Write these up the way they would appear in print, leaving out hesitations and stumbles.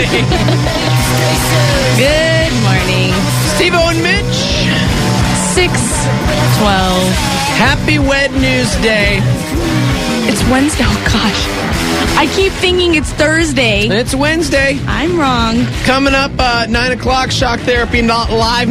morning. Good morning. Steve-O and Mitch. 6:12. Happy Wednesday. It's Wednesday. Oh, gosh. I keep thinking it's Thursday. It's Wednesday. I'm wrong. Coming up 9 o'clock, Shock Therapy, not live.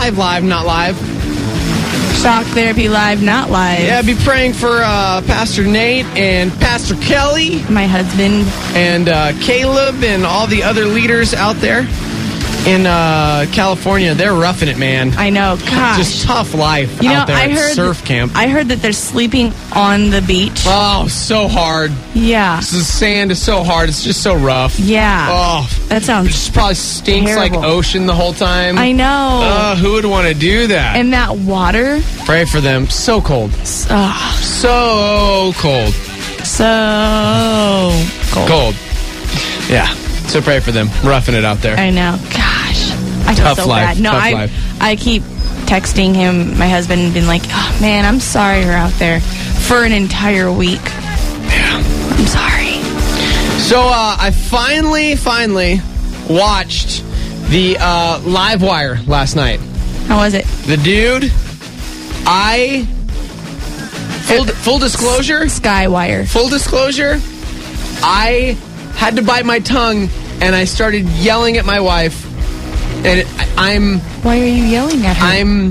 Shock Therapy live, not live. Yeah, be praying for Pastor Nate and Pastor Kelly. My husband. And Caleb and all the other leaders out there in California. They're roughing it, man. I know. Gosh. Just tough life out there at surf camp. I heard that they're sleeping on the beach. Oh, so hard. Yeah. The sand is so hard. It's just so rough. Yeah. Oh, that sounds it just probably stinks terrible. like ocean the whole time. I know. Who would want to do that? And that water. Pray for them. So cold. So cold. So cold. Yeah. So pray for them. Roughing it out there. I know. Gosh. I feel so bad. No, I keep texting him, my husband, and been like, oh, man, I'm sorry you're out there for an entire week. Yeah. I'm sorry. So I finally watched the Live Wire last night. How was it? The dude, full disclosure? Skywire. Full disclosure, I had to bite my tongue and I started yelling at my wife. And Why are you yelling at her? I'm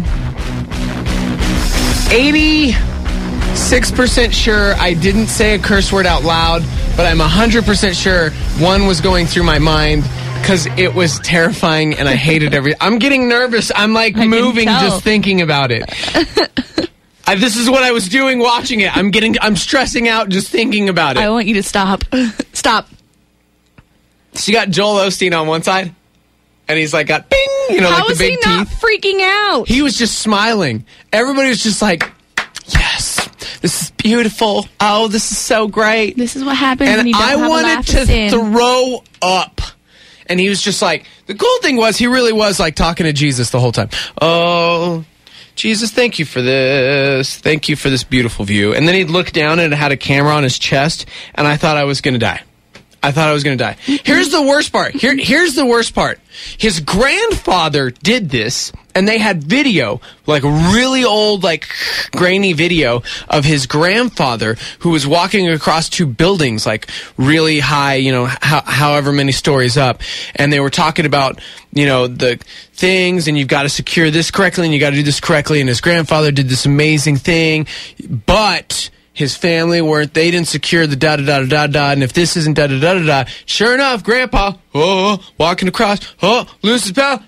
86% sure I didn't say a curse word out loud, but I'm 100% sure one was going through my mind because it was terrifying and I hated everything. I'm getting nervous. I'm like moving just thinking about it. This is what I was doing watching it. I'm stressing out just thinking about it. I want you to stop. Stop. So you got Joel Osteen on one side, and he's like got bing, like the big teeth. How was he not freaking out? He was just smiling. Everybody was just like, yes, this is beautiful. Oh, this is so great. This is what happens when you don't have a laugh. And I wanted to throw up. And he was just like, the cool thing was, he really was like talking to Jesus the whole time. Oh, Jesus, thank you for this. Thank you for this beautiful view. And then he'd look down and it had a camera on his chest, and I thought I was going to die. Here's the worst part. Here's the worst part. His grandfather did this, and they had video, like really old, like grainy video of his grandfather who was walking across two buildings, like really high, however many stories up. And they were talking about, the things, and you've got to secure this correctly, and you got to do this correctly. And his grandfather did this amazing thing, but his family they didn't secure the da-da-da-da-da-da, and if this isn't da-da-da-da-da, sure enough, Grandpa, walking across, loses his power,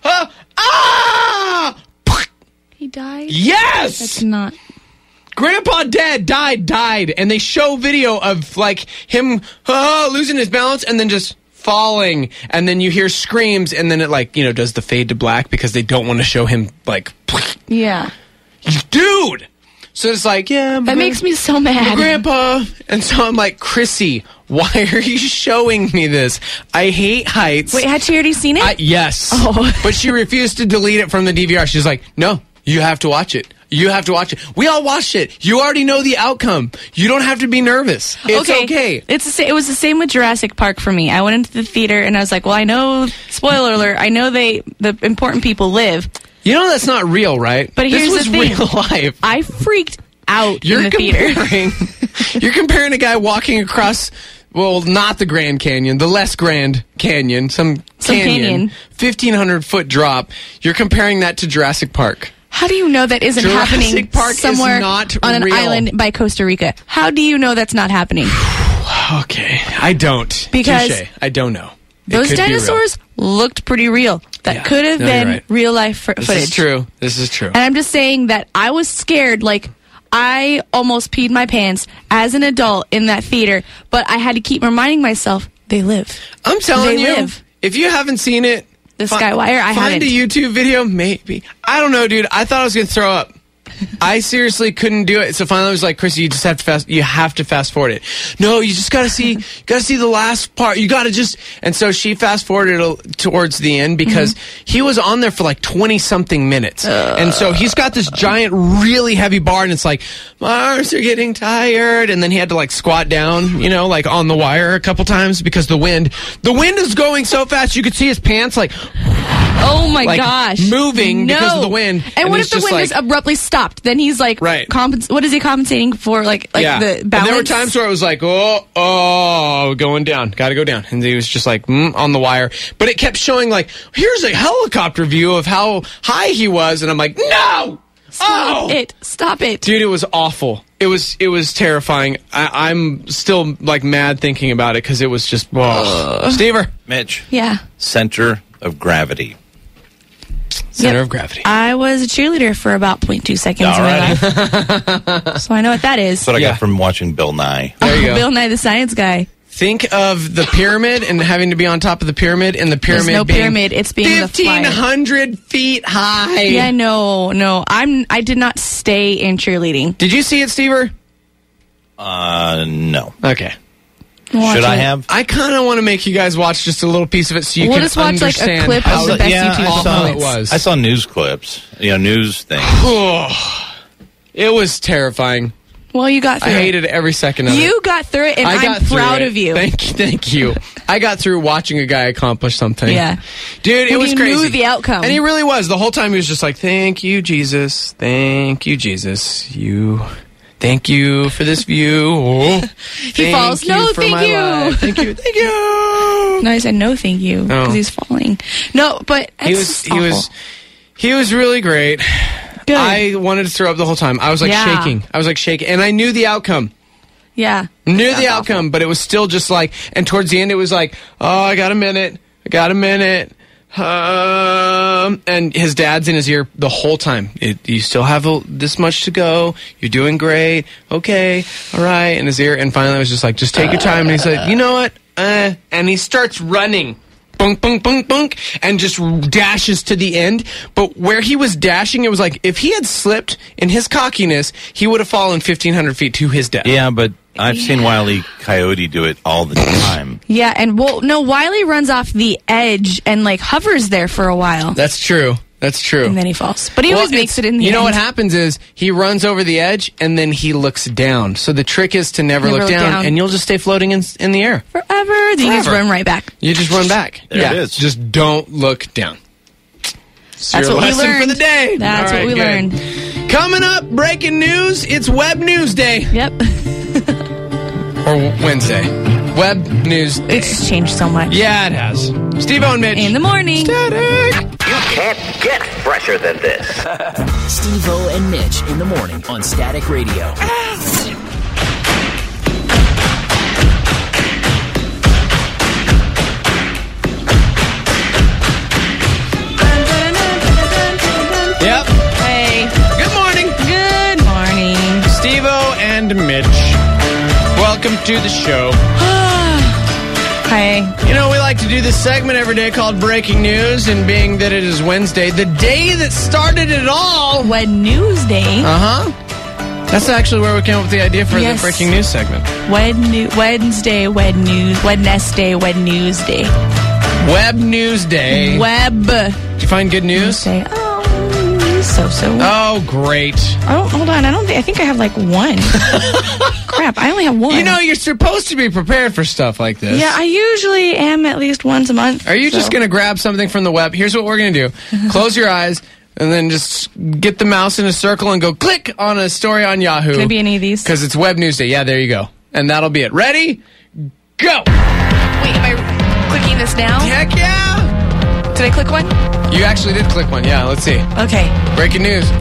He died? Yes! That's not... Grandpa died, and they show video of, like, him losing his balance and then just falling, and then you hear screams, and then it, like, does the fade to black because they don't want to show him, like... Yeah. Dude! So it's like, yeah. That makes me so mad. Grandpa. And so I'm like, Chrissy, why are you showing me this? I hate heights. Wait, had she already seen it? Yes. Oh. But she refused to delete it from the DVR. She's like, no, you have to watch it. You have to watch it. We all watched it. You already know the outcome. You don't have to be nervous. It's okay. It was the same with Jurassic Park for me. I went into the theater and I was like, well, I know, spoiler alert, I know the important people live. That's not real, right? But here's this was the thing. Real life. I freaked out in the theater. You're comparing a guy walking across, well, not the Grand Canyon, the less Grand Canyon, some canyon. 1,500-foot drop. You're comparing that to Jurassic Park. How do you know that isn't happening Park somewhere is not on an real. island by Costa Rica? How do you know that's not happening? Okay, I don't. Because Touché. I don't know. Those dinosaurs looked pretty real. That could have been real life footage. This is true. And I'm just saying that I was scared. Like, I almost peed my pants as an adult in that theater, but I had to keep reminding myself, they live. I'm telling you, live. If you haven't seen it, the Skywire, I haven't. Find a YouTube video, maybe. I don't know, dude. I thought I was going to throw up. I seriously couldn't do it. So finally I was like, Chrissy, you have to fast forward it. No, you just gotta see the last part. You gotta and so she fast forwarded towards the end because he was on there for like 20 something minutes. And so he's got this giant, really heavy bar, and it's like, my arms are getting tired. And then he had to like squat down, like on the wire a couple times because the wind is going so fast you could see his pants like, oh my gosh, moving because of the wind. And what if the wind is abruptly stopped? Then he's like, right. What is he compensating for? Like the balance? And there were times where it was like, oh, going down, gotta go down, and he was just like on the wire. But it kept showing like, here's a helicopter view of how high he was, and I'm like, no, stop it, dude, it was awful. It was terrifying. I'm still like mad thinking about it because it was just Stever. Mitch. Yeah. Center of gravity. Center of gravity. I was a cheerleader for about 0.2 seconds in my life. So I know what that is. That's what I got from watching Bill Nye. There you go. Bill Nye the Science Guy. Think of the pyramid and having to be on top of the pyramid, and the pyramid There's no pyramid. It's being 1,500 feet high. Yeah, no. I did not stay in cheerleading. Did you see it, Stever? No. Okay. Should I have? I kind of want to make you guys watch just a little piece of it so you can just watch understand like a clip how of the best YouTube awful it was. I saw news clips, news things. It was terrifying. Well, you got through it. I hated every second of it. You got through it, and I'm proud of you. Thank you. I got through watching a guy accomplish something. Yeah. Dude, it was crazy. You knew the outcome. And he really was. The whole time he was just like, thank you, Jesus. Thank you, Jesus. Thank you for this view. Oh, he falls. No, thank you. Thank you. Thank you. No, I said no, thank you because he's falling. No, but he was really great. Good. I wanted to throw up the whole time. I was like shaking. And I knew the outcome. Yeah. Knew the outcome, but it was still just like, and towards the end it was like, oh, I got a minute. And his dad's in his ear the whole time. You still have this much to go. You're doing great. Okay. All right. In his ear. And finally I was just like, just take your time. And he's like, you know what? And he starts running. Bunk, bunk, bunk, bunk, and just dashes to the end. But where he was dashing, it was like, if he had slipped in his cockiness, he would have fallen 1,500 feet to his death. Yeah, but I've seen Wile E. Coyote do it all the time. Yeah, and Wile E. runs off the edge and like hovers there for a while. That's true. And then he falls. But he always makes it in the end. You know what happens is he runs over the edge and then he looks down. So the trick is to never look down, and you'll just stay floating in the air. Forever. Then you just run right back. You just run back. There it is. Just don't look down. That's what we learned. For the day. That's what we learned. Coming up, breaking news. It's Web News Day. Yep. Or Wednesday. Web News Day. It's changed so much. Yeah, it has. Steve-O and Mitch. In the morning. Static. You can't get fresher than this. Steve-O and Mitch in the morning on Static Radio. Yep. Hey. Good morning. Good morning. Steve-O and Mitch. Welcome to the show. Hi. We like to do this segment every day called Breaking News, and being that it is Wednesday, the day that started it all. Wed News Day. Uh-huh. That's actually where we came up with the idea for the Breaking News segment. Wednesday, Wed News, Wednesday, Wed News Day. Web News Day. Web. Did you find good news? Day. So. Oh, great. Oh, hold on. I think I have like one. Crap, I only have one. You're supposed to be prepared for stuff like this. Yeah, I usually am at least once a month. Are you just going to grab something from the web? Here's what we're going to do. Close your eyes and then just get the mouse in a circle and go click on a story on Yahoo. Can it be any of these? Because it's Web News Day. Yeah, there you go. And that'll be it. Ready? Go! Wait, am I clicking this now? Heck yeah! Did I click one? You actually did click one. Yeah, let's see. Okay. Breaking news.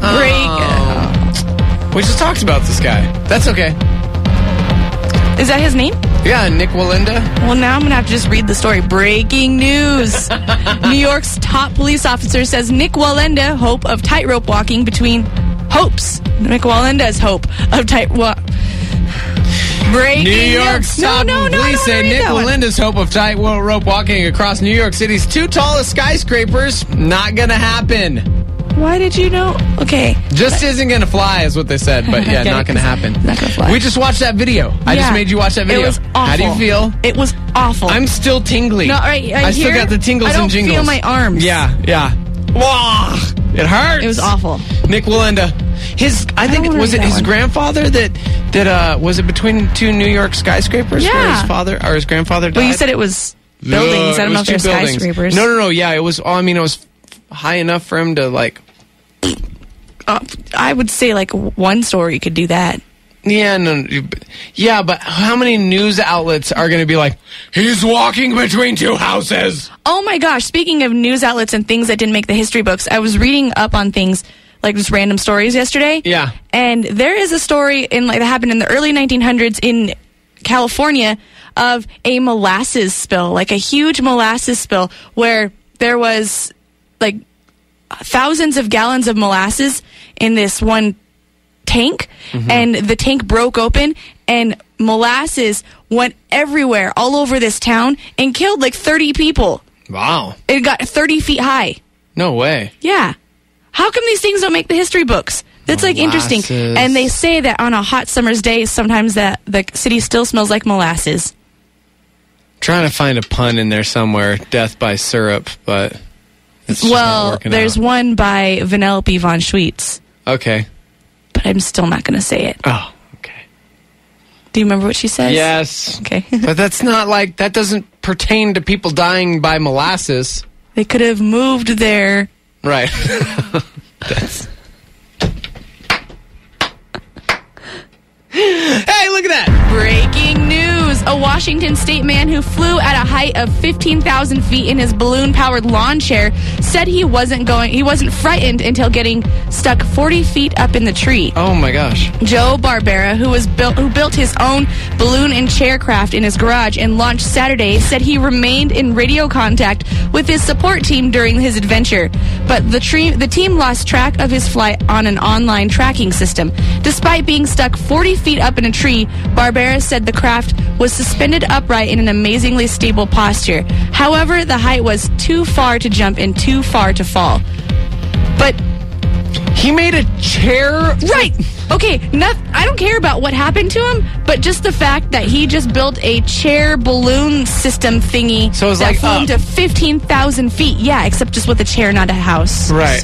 We just talked about this guy. That's okay. Is that his name? Yeah, Nick Wallenda. Well, now I'm going to have to just read the story. Breaking news. New York's top police officer says Nick Wallenda, hope of tightrope walking between hopes. Nick Wallenda's hope of tightrope. Breaking New York's top police say Nick Wallenda's hope of tightrope walking across New York City's two tallest skyscrapers not gonna happen. Why did you know? Okay. Just isn't going to fly is what they said, but yeah, Get not it, going to happen. not gonna fly. We just watched that video. I just Yeah. made you watch that video. It was awful. How do you feel? It was awful. I'm still tingly. No, right, I still here, got the tingles I don't and jingles. feel my arms. Yeah. Wah! It hurts. It was awful. Nick Wallenda. I think wanna was read it that his one. grandfather that was it between two New York skyscrapers where Yeah. his father or his grandfather died? Well, you said it was buildings. I don't know if they're skyscrapers. No. Yeah, it was. I mean, it was high enough for him to like. I would say like one story could do that. Yeah, but how many news outlets are going to be like, he's walking between two houses? Oh my gosh, speaking of news outlets and things that didn't make the history books, I was reading up on things like just random stories yesterday. Yeah. And there is a story that happened in the early 1900s in California of a molasses spill, like a huge molasses spill where there was like thousands of gallons of molasses in this one tank, and the tank broke open and molasses went everywhere all over this town and killed like 30 people. Wow. It got 30 feet high. No way. Yeah. How come these things don't make the history books? That's like interesting. Molasses. And they say that on a hot summer's day, sometimes that the city still smells like molasses. Trying to find a pun in there somewhere. Death by syrup, but it's just not Well, working there's out. one by Vanellope von Schweetz, Okay. but I'm still not going to say it. Oh, okay. Do you remember what she says? Yes. Okay. But that's not like, that doesn't pertain to people dying by molasses. They could have moved there. Right. That's... Hey, look at that. Breaking news. A Washington state man who flew at a height of 15,000 feet in his balloon-powered lawn chair said he wasn't frightened until getting stuck 40 feet up in the tree. Oh my gosh. Joe Barbera, who built his own balloon and chair craft in his garage and launched Saturday, said he remained in radio contact with his support team during his adventure. But the team lost track of his flight on an online tracking system. Despite being stuck 40 feet up in a tree, Barbera said the craft was suspended upright in an amazingly stable posture. However, the height was too far to jump and too far to fall. But He made a chair? right. Okay, I don't care about what happened to him, but just the fact that he just built a chair balloon system thingy So it was that like flew him up. to 15,000 feet. Yeah, except just with a chair, not a house. Right.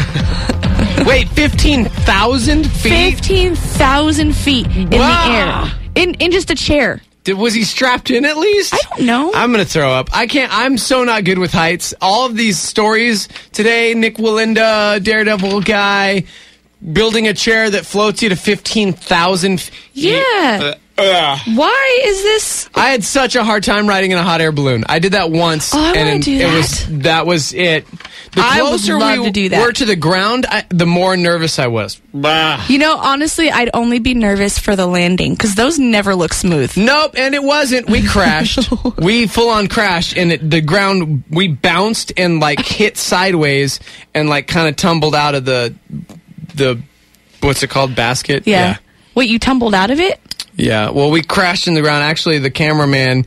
Wait, 15,000 feet? 15,000 feet in Wow. the air. In just a chair. Was he strapped in at least? I don't know. I'm going to throw up. I'm so not good with heights. All of these stories today, Nick Wallenda, Daredevil guy, building a chair that floats you to 15,000 feet. Yeah. Why is this? I had such a hard time riding in a hot air balloon. I did that once. Oh, I wanna and do that was it. The I would closer love we to do that. were to the ground, the more nervous I was. You know, honestly, I'd only be nervous for the landing because those never look smooth. Nope, and it wasn't. We crashed. We full on crashed, and the ground, we bounced and like hit sideways and like kind of tumbled out of the what's it called, basket? Yeah. Wait, you tumbled out of it? Yeah. Well, we crashed in the ground. Actually, the cameraman,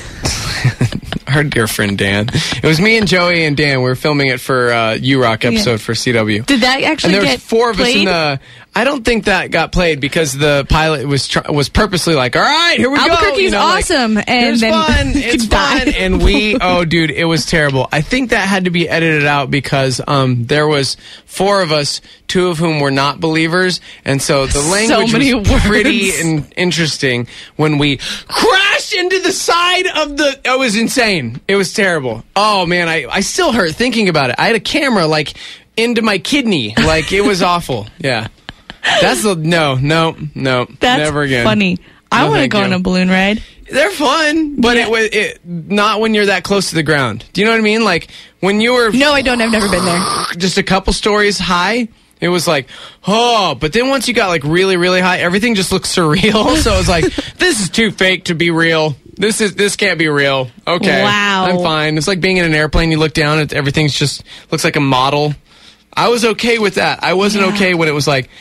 our dear friend Dan. It was me and Joey and Dan. We were filming it for U-Rock episode for CW. Did that actually And there get was four of us in played? the. I don't think that got played because the pilot was purposely like, "All right, here we go." Albuquerque's awesome, and here's then fun. you It's die. fun, and oh, dude, it was terrible. I think that had to be edited out because there was four of us, two of whom were not believers, and so the language many was words. pretty interesting when we crashed into the side of the. It was insane. It was terrible. Oh man, I still hurt thinking about it. I had a camera like into my kidney. Like it was awful. Yeah. That's no, That's never again. funny. I No, want to thank go you. on a balloon ride. They're fun, but Yeah. it not when you're that close to the ground. Do you know what I mean? Like when you were No, I don't. I've never been there. just a couple stories high, it was like, oh, but then once you got like really, really high, everything just looked surreal. So it was like, this is too fake to be real. This can't be real. Okay. Wow. I'm fine. It's like being in an airplane, you look down and everything's just looks like a model. I was okay with that. I wasn't okay when it was like,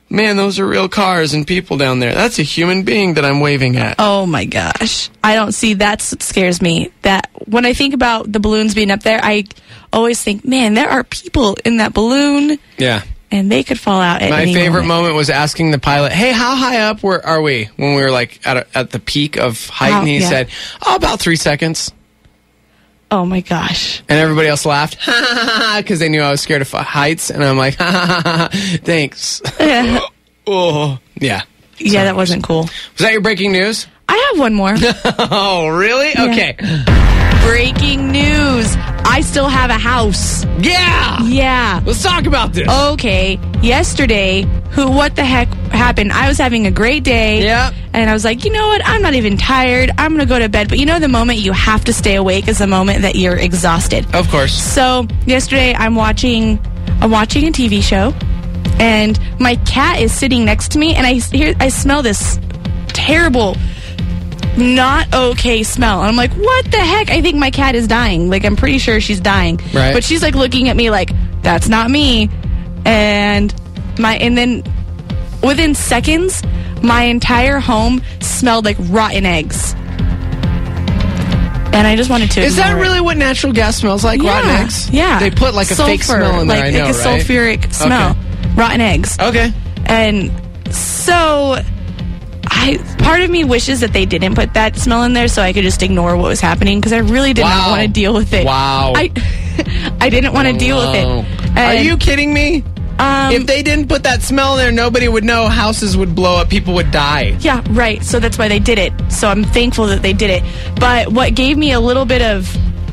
Man, those are real cars and people down there. That's a human being that I'm waving at. Oh my gosh. I don't see, that's what scares me. That when I think about the balloons being up there, I always think, man, there are people in that balloon. Yeah. And they could fall out at My any favorite moment. moment was asking the pilot, hey, how high up are we? When we were like at the peak of height. How- and he yeah. said, about 3 seconds. Oh my gosh. And everybody else laughed because they knew I was scared of heights. And I'm like, thanks. Yeah, Oh, yeah. yeah, that wasn't cool. Was that your breaking news? I have one more. Oh, really? Yeah. Okay. Breaking news. I still have a house. Yeah. Yeah. Let's talk about this. Okay. Yesterday, what the heck happened? I was having a great day. Yeah. And I was like, you know what? I'm not even tired. I'm going to go to bed. But you know, the moment you have to stay awake is the moment that you're exhausted. Of course. So yesterday, I'm watching a TV show, and my cat is sitting next to me, and I smell this terrible, not okay smell. And I'm like, what the heck? I think my cat is dying. Like, I'm pretty sure she's dying. Right. But she's like looking at me like, that's not me. And then within seconds, my entire home smelled like rotten eggs. And I just wanted to. Is that ignore it. really what natural gas smells like? Yeah, Rotten eggs? Yeah. They put like a fake smell in there, I know, like a right? sulfuric smell. Okay. Rotten eggs. Okay. And so part of me wishes that they didn't put that smell in there so I could just ignore what was happening, because I really did not Wow. want to deal with it. Wow. I didn't want to deal with it. Wow. And, Are you kidding me? If they didn't put that smell in there, nobody would know. Houses would blow up. People would die. Yeah, right. So that's why they did it. So I'm thankful that they did it. But what gave me a little bit of,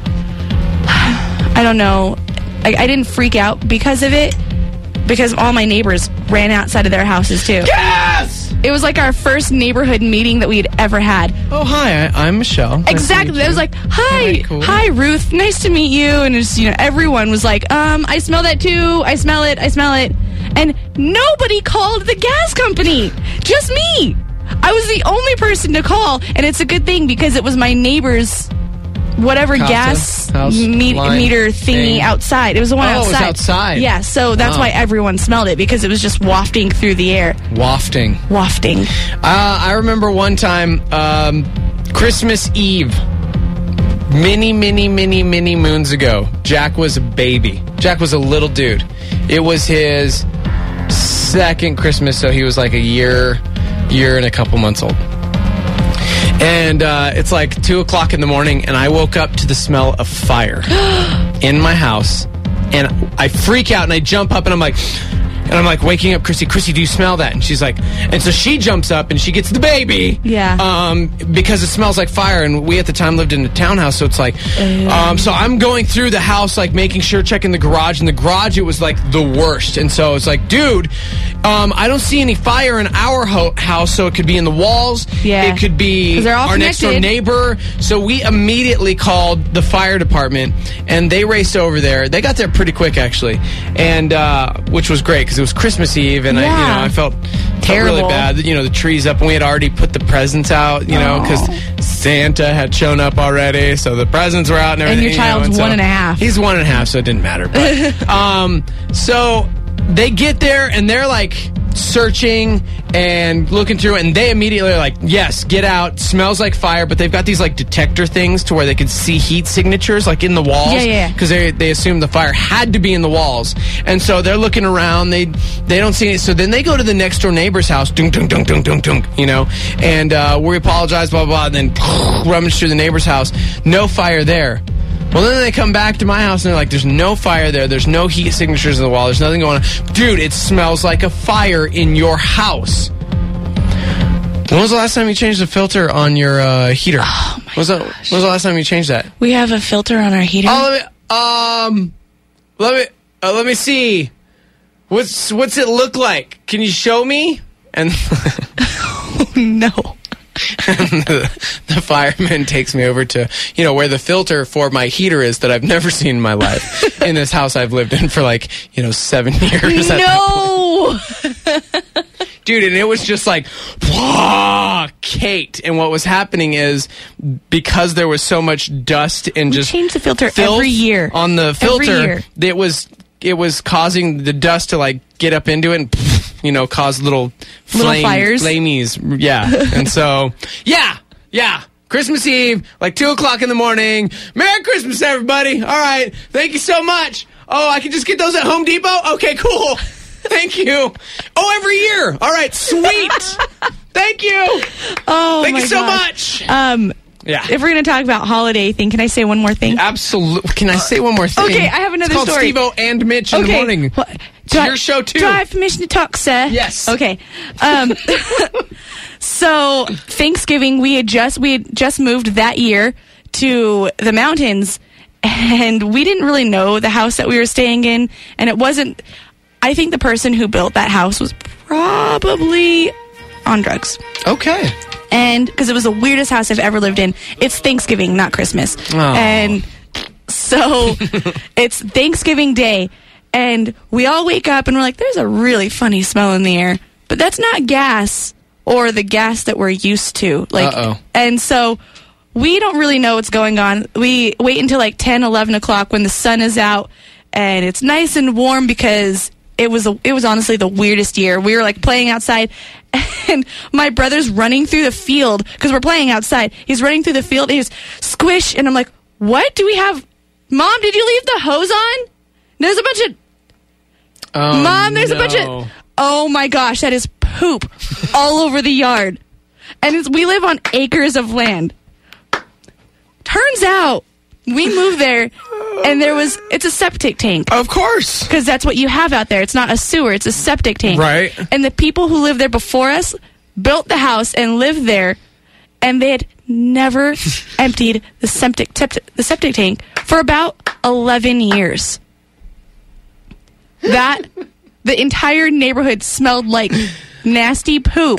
I don't know, I didn't freak out because of it, because all my neighbors ran outside of their houses too. Yes! It was like our first neighborhood meeting that we had ever had. Oh, hi. I'm Michelle. Nice to Exactly. meet I was you. like, hi, Alright, cool. hi, Ruth. Nice to meet you. And it's, everyone was like, I smell that too. I smell it. And nobody called the gas company. Just me. I was the only person to call. And it's a good thing, because it was my neighbor's whatever Casa, gas house, line, meter thingy thing. outside. It was the one Oh, it outside. was outside. Yeah, so that's Wow. why everyone smelled it, because it was just wafting through the air. Wafting. Wafting. I remember one time, Christmas Eve, many moons ago, Jack was a baby. Jack was a little dude. It was his second Christmas, so he was like a year and a couple months old. And it's like 2 o'clock in the morning, and I woke up to the smell of fire in my house. And I freak out, and I jump up, and I'm like waking up Chrissy. Chrissy, do you smell that? And she's like, and so she jumps up and she gets the baby. Yeah. Because it smells like fire, and we at the time lived in a townhouse, so it's like, so I'm going through the house, like making sure, checking the garage. In the garage, it was like the worst. And so it's like, dude, I don't see any fire in our house, so it could be in the walls. Yeah. It could be 'Cause they're all our next door connected. neighbor. So we immediately called the fire department, and they raced over there. They got there pretty quick, actually, and which was great, because it was Christmas Eve, and Yeah. I felt Terrible. really bad. The trees up, and we had already put the presents out, because Santa had shown up already, so the presents were out and everything. your child's 1.5. He's 1.5, so it didn't matter. But, so they get there, and they're like searching and looking through it, and they immediately are like, yes, get out, smells like fire. But they've got these like detector things to where they can see heat signatures like in the walls. Yeah. Because they assume the fire had to be in the walls, and so they're looking around. They don't see it. So then they go to the next door neighbor's house, dunk dunk dunk dunk dunk dunk, and we apologize, blah blah blah, and then rummage through the neighbor's house, no fire there. Well, then they come back to my house, and they're like, there's no fire there. There's no heat signatures in the wall. There's nothing going on. Dude, it smells like a fire in your house. When was the last time you changed the filter on your heater? Oh, my gosh. When was the last time you changed that? We have a filter on our heater. Oh, let me see. What's it look like? Can you show me? And No. the fireman takes me over to, where the filter for my heater is that I've never seen in my life. In this house I've lived in for 7 years. No. Dude, and it was just like, Kate. And what was happening is, because there was so much dust and just change the filter filth every year. on the Every filter, year. it was causing the dust to get up into it, and cause little fires. flamies. Yeah. And so, yeah. Christmas Eve, like 2 o'clock in the morning. Merry Christmas, everybody. All right. Thank you so much. Oh, I can just get those at Home Depot? Okay, cool. Thank you. Oh, every year. All right, sweet. Thank you. Oh, Thank my you so gosh. much. Yeah. If we're going to talk about holiday thing, can I say one more thing? Absolutely. Can I say one more thing? Okay, I have another it's called story. Steve-O and Mitch in the morning. It's your show, too. Do I have permission to talk, sir? Yes. Okay. So, Thanksgiving, we had just moved that year to the mountains, and we didn't really know the house that we were staying in, and it wasn't... I think the person who built that house was probably on drugs. Okay. And because it was the weirdest house I've ever lived in. It's Thanksgiving, not Christmas. Oh. And so it's Thanksgiving Day, and we all wake up and we're like, there's a really funny smell in the air. But that's not gas or the gas that we're used to. Uh-oh. And so we don't really know what's going on. We wait until like 10, 11 o'clock when the sun is out, and it's nice and warm because it was honestly the weirdest year. We were like playing outside, and my brother's running through the field because we're playing outside. He's running through the field, and he's squish, and I'm like, what do we have? Mom, did you leave the hose on? There's a bunch of... Mom, there's a bunch of... Oh my gosh, that is poop all over the yard. And we live on acres of land. Turns out, we moved there, and it's a septic tank. Of course. Because that's what you have out there. It's not a sewer, it's a septic tank. Right. And the people who lived there before us built the house and lived there, and they had never emptied the septic tank for about 11 years. The entire neighborhood smelled like nasty poop.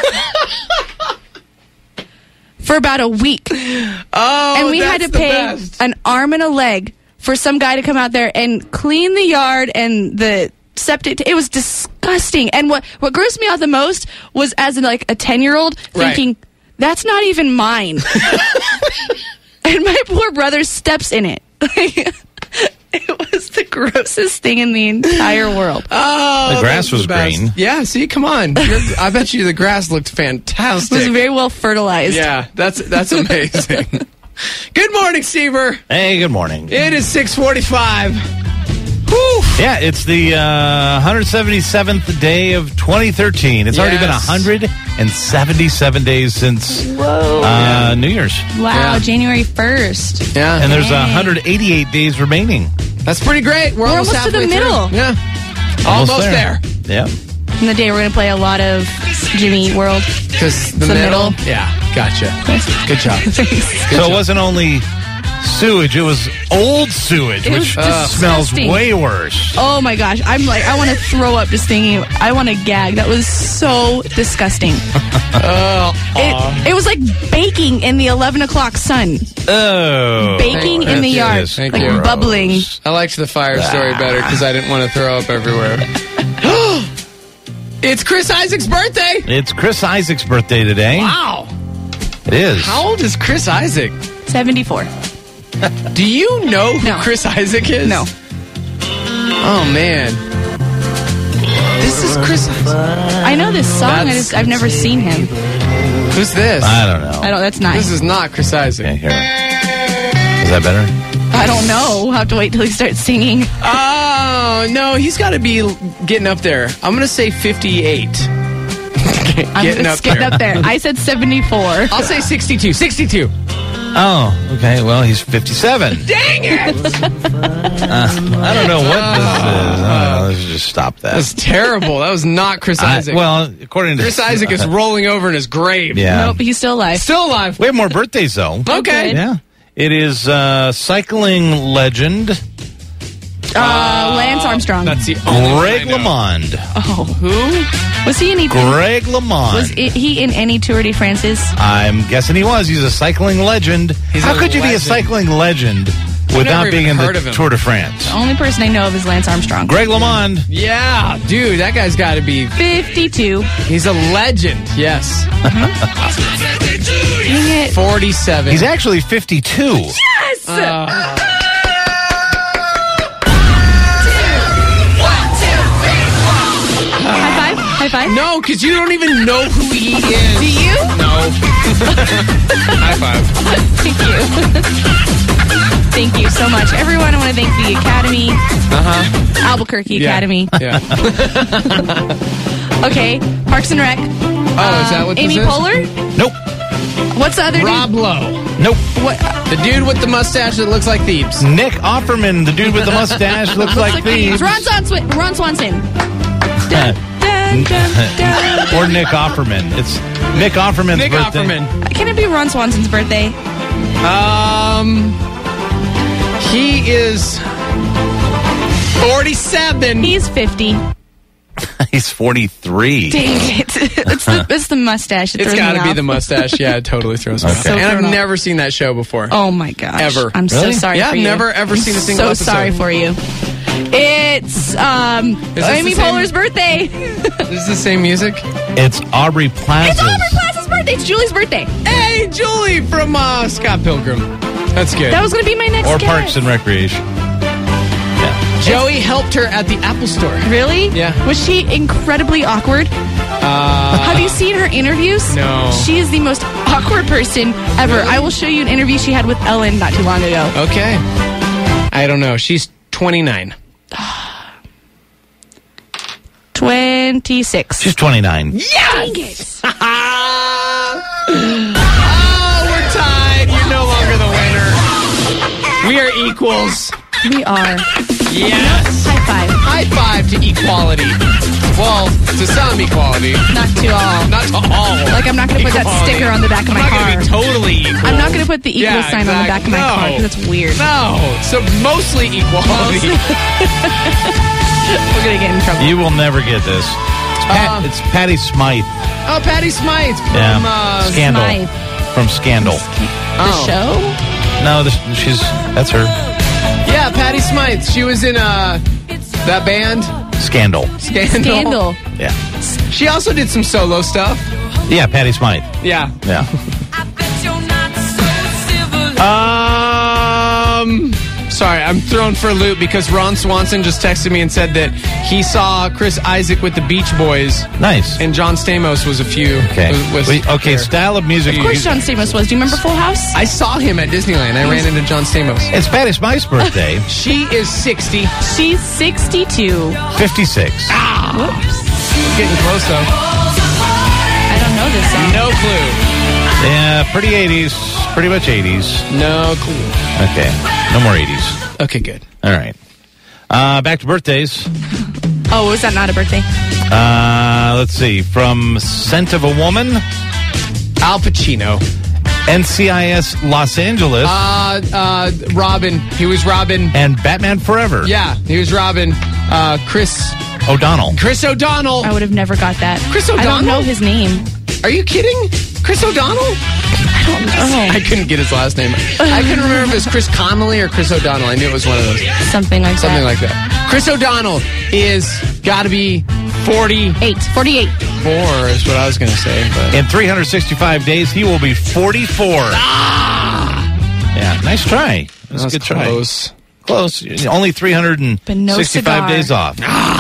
For about a week. Oh, and we had to pay an arm and a leg for some guy to come out there and clean the yard and the septic. It was disgusting. And what grossed me out the most was as a 10-year-old thinking, that's not even mine. And my poor brother steps in it. It was the grossest thing in the entire world. Oh, the grass was green. Yeah, see, come on. I bet you the grass looked fantastic. It was very well fertilized. Yeah, that's amazing. Good morning, Seaver. Hey, good morning. It is 6:45. Whew. Yeah, it's the 177th day of 2013. It's already been 177 days since New Year's. Wow, Yeah. January 1st. Yeah. And there's 188 days remaining. That's pretty great. We're almost almost to the halfway through. middle. Yeah. Almost there. Yeah. In the day, we're going to play a lot of Jimmy Eat World. Because the The middle? middle. Yeah, gotcha. Good job. So it wasn't only sewage, it was old sewage, It was which smells disgusting. way worse. Oh my gosh, I want to throw up just thinking. I want to gag. That was so disgusting. It was like baking in the 11 o'clock sun. Oh. Baking in the That yard. is Thank Like you. bubbling. I liked the fire story better because I didn't want to throw up everywhere. It's Chris Isaac's birthday. It's Chris Isaac's birthday today. Wow. It is. How old is Chris Isaac? 74. Do you know who No. Chris Isaac is? No. Oh, man. This is Chris Isaac. I know this song. I've never seen him. Who's this? I don't know. That's nice. This is not Chris Isaac. Can't hear it. Is that better? I don't know. We'll have to wait till he starts singing. Oh, no, he's got to be getting up there. I'm going to say 58. I'm Getting just getting up there. I said 74. I'll say 62. 62. Oh, okay. Well, he's 57. Dang it! I don't know what this is. Let's just stop that. That's terrible. That was not Chris Isaac. Well, according to Chris Isaac is rolling over in his grave. Yeah. Nope, he's still alive. Still alive. We have more birthdays though. Okay. good. Yeah. It is cycling legend Lance Armstrong. That's the only Greg one I know. LeMond. Who? Was he in anything? Greg LeMond. Was he in any Tour de France's? I'm guessing he was. He's a cycling legend. He's How a could you be a legend. cycling legend without never being even in heard of the him. Tour de France? The only person I know of is Lance Armstrong. Greg LeMond. Yeah, dude, that guy's got to be. 52. He's a legend. Yes. Dang it. 47. He's actually 52. Yes! High No, because you don't even know who he is. Do you? No. High five. Thank you. Thank you so much. Everyone, I want to thank the Academy. Albuquerque Academy. Yeah. Okay, Parks and Rec. Oh, is that what Amy this is? Poehler? Nope. What's the other Rob dude? Lowe. Nope. What? The dude with the mustache that looks like Thebes. Nick Offerman, the dude with the mustache, looks like Thebes. Ron Swanson. Dun, dun, dun, dun. Or Nick Offerman. It's Nick Offerman's Nick birthday. Offerman. Can it be Ron Swanson's birthday? He is 47. He's 50. He's 43. Dang it. It's the mustache. It's got to be the mustache. Yeah, it totally throws me off. So And thrown I've off. never seen that show before. Oh my gosh. Ever. I'm so Really? sorry Yeah, for I've you. never ever seen a single so episode. sorry for you. It's this Amy the same- Poehler's birthday. Is this the same music? It's Aubrey Plaza's. It's Aubrey Plaza's birthday. It's Julie's birthday. Hey, Julie from Scott Pilgrim. That's good. That was going to be my next Or guess. Parks and Recreation. Yeah. Joey helped her at the Apple Store. Really? Yeah. Was she incredibly awkward? Have you seen her interviews? No. She is the most awkward person ever. Really? I will show you an interview she had with Ellen not too long ago. Okay. I don't know. She's 29. 26. She's 29. Dang it. Oh, we're tied. You're no longer the winner. We are equals. We are. Yes. High five. High five to equality. Well, to some equality. Not to all. Not to all. Like, I'm not going to put that Equality. sticker on the back of my I'm not car. going to be totally equal. I'm not going to put the equal Yeah, sign on the back of my exactly. car No. because it's weird. No. So mostly equality. We're going to get in trouble. You will never get this. It's Patty Smythe. Oh, Patty Smythe from Yeah. Scandal. Smythe. From Scandal. The show? No, that's her. Yeah, Patty Smythe. She was in that band, Scandal. Scandal. Yeah. She also did some solo stuff. Yeah, Patty Smythe. Yeah. Yeah. Sorry, I'm thrown for a loop because Ron Swanson just texted me and said that he saw Chris Isaac with the Beach Boys Nice. and John Stamos was a few. Okay. was Okay, there. style of music. Of course John Stamos was. Do you remember Full House? I saw him at Disneyland. I ran into John Stamos. It's Patty Smythe's birthday. She is 60. She's 62. 56. Whoops. Getting close though. I don't know this song. No clue. Yeah, pretty 80s. Pretty much 80s. No clue. Okay. No more 80s. Okay, good. All right. Back to birthdays. Oh, was that not a birthday? Let's see. From Scent of a Woman, Al Pacino. NCIS Los Angeles, Robin. He was Robin. and Batman Forever. Yeah, he was Robin. Chris O'Donnell. O'Donnell. I would have never got that. Chris I don't O'Donnell? know his name. Are you kidding? Chris O'Donnell? I couldn't get his last name. I couldn't remember if it was Chris Connolly or Chris O'Donnell. I knew it was one of those. Something like Something that. like that. Chris O'Donnell is got to be 44 48. is what I was going to say. But In 365 days, he will be 44. Yeah, nice try. That's a good try. close. Close. Only But no 365 cigar. days off.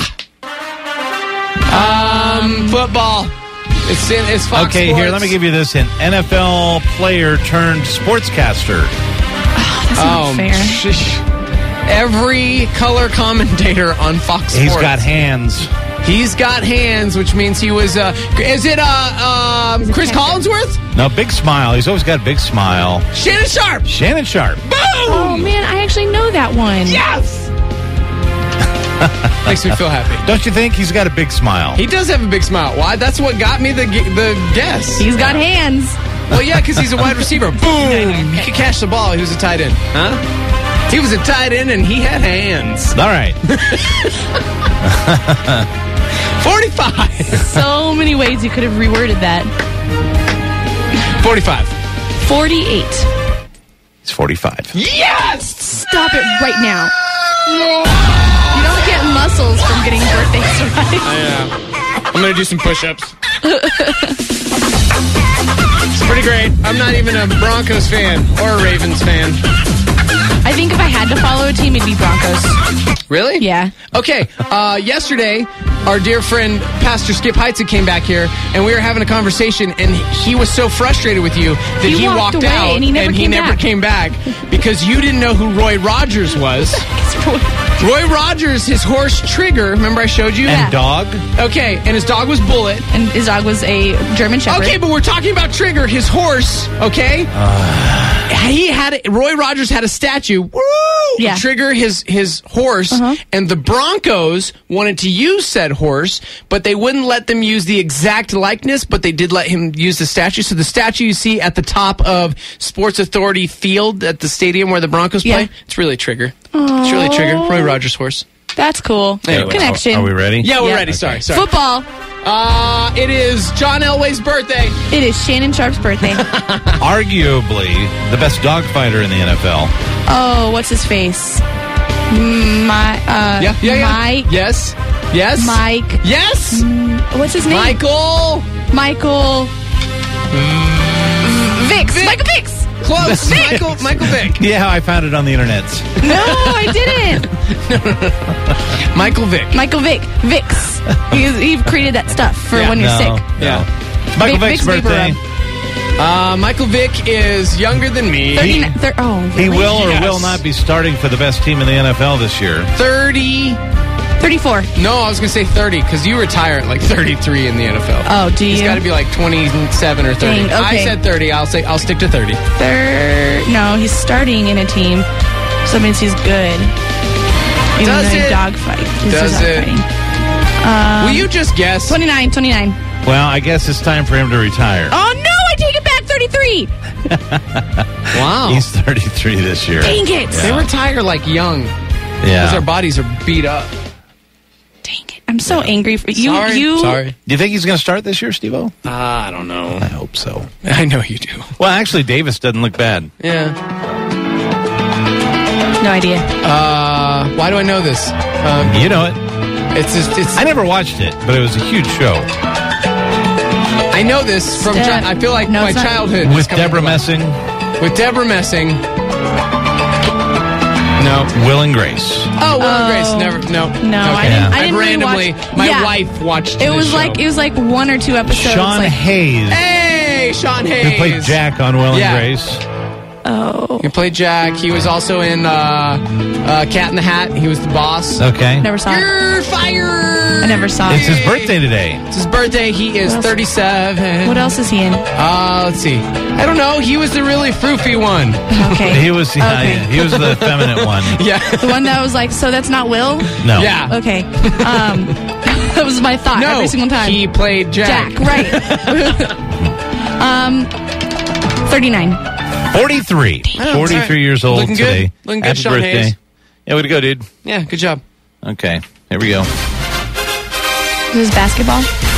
Football. It's Fox Okay, Sports. here, let me give you this hint. NFL player turned sportscaster. That's not fair. Shish. Every color commentator on Fox He's Sports. got hands. He's got hands, which means he was. Is it Chris Collinsworth? No, big smile. He's always got a big smile. Shannon Sharp. Shannon Sharp. Boom! Oh, man, I actually know that one. Yes. Makes me feel happy. Don't you think he's got a big smile? He does have a big smile. Why? That's what got me the guess. He's got hands. Well, yeah, because he's a wide receiver. Boom! He could catch the ball. He was a tight end. Huh? He was a tight end and he had hands. All right. 45. So many ways you could have reworded that. 45. 48. He's 45. Yes! Stop it right now. You don't get muscles from getting birthdays right. I'm going to do some push-ups. It's pretty great. I'm not even a Broncos fan or a Ravens fan. I think if I had to follow a team, it'd be Broncos. Really? Yeah. Okay. Yesterday, our dear friend Pastor Skip Heitzig came back here, and we were having a conversation, and he was so frustrated with you that he walked away, out, and he never came back because you didn't know who Roy Rogers was. Roy Rogers, his horse Trigger, remember I showed you? And dog? Okay, and his dog was Bullet. And his dog was a German Shepherd. Okay, but we're talking about Trigger, his horse, okay? Roy Rogers had a statue. Woo! Yeah. Trigger, his horse, and the Broncos wanted to use said horse, but they wouldn't let them use the exact likeness, but they did let him use the statue. So the statue you see at the top of Sports Authority Field at the stadium where the Broncos play, it's really Trigger. It's really Trigger. Roy Rogers' horse. That's cool. Anyway, Connection. Are we ready? Yeah, we're ready. Sorry. Football. It is John Elway's birthday. It is Shannon Sharp's birthday. Arguably the best dog fighter in the NFL. Oh, what's his face? Mike. Yes. Mike. Yes. What's his name? Michael. Vicks. Michael Vicks. Close. Michael Vick. Yeah, I found it on the internet. No, I didn't. Michael Vick. Vicks. He created that stuff for when you're sick. Yeah. It's Michael Vick's Vicks birthday. Michael Vick is younger than me. He really? will or Yes. will not be starting for the best team in the NFL this year. 34. No, I was going to say 30 because you retire at like 33 in the NFL. Oh, do you? He's got to be like 27 or 30. Dang, okay. I said 30. I'll stick to 30. No, he's starting in a team, so that means he's good. Even Does though he it? dogfight. Does it? Will you just guess? 29. Well, I guess it's time for him to retire. Oh, no, I take it back. 33. Wow. He's 33 this year. Dang it. They retire like young because Yeah. their bodies are beat up. Dang it. I'm so angry for you. Sorry. Do you think he's going to start this year, Steve-O? I don't know. I hope so. I know you do. Well, actually, Davis doesn't look bad. Yeah. No idea. Why do I know this? You know it. It's. I never watched it, but it was a huge show. I know this from. I feel like my it's not. childhood. With is coming Deborah to life. Messing. With Deborah Messing. No. Will and Grace. Oh, Will and Grace. Never. No. No, I Yeah. didn't really randomly. watch. My wife watched. It this was show. like 1 or 2 episodes. Sean like, Hayes, Hey, Sean Hayes. who played Jack on Will Yeah. and Grace. oh, He played Jack. He was also in Cat in the Hat. He was the boss. Okay. never saw it. You're fired. I never saw It's it. his birthday today. It's his birthday. He is What else? 37. What else is he in? Let's see. I don't know. He was the really froofy one. Okay. He was Okay. he was the feminine one. Yeah. The one that was like, so that's not Will? No. Yeah. Okay. That was my thought No, every single time. he played Jack. Right. 39. 43. Oh, 43 right. years old Looking good. today. Looking good, Happy Sean birthday. Hayes. Yeah, way to go, dude. Yeah, good job. Okay, here we go. Is this basketball?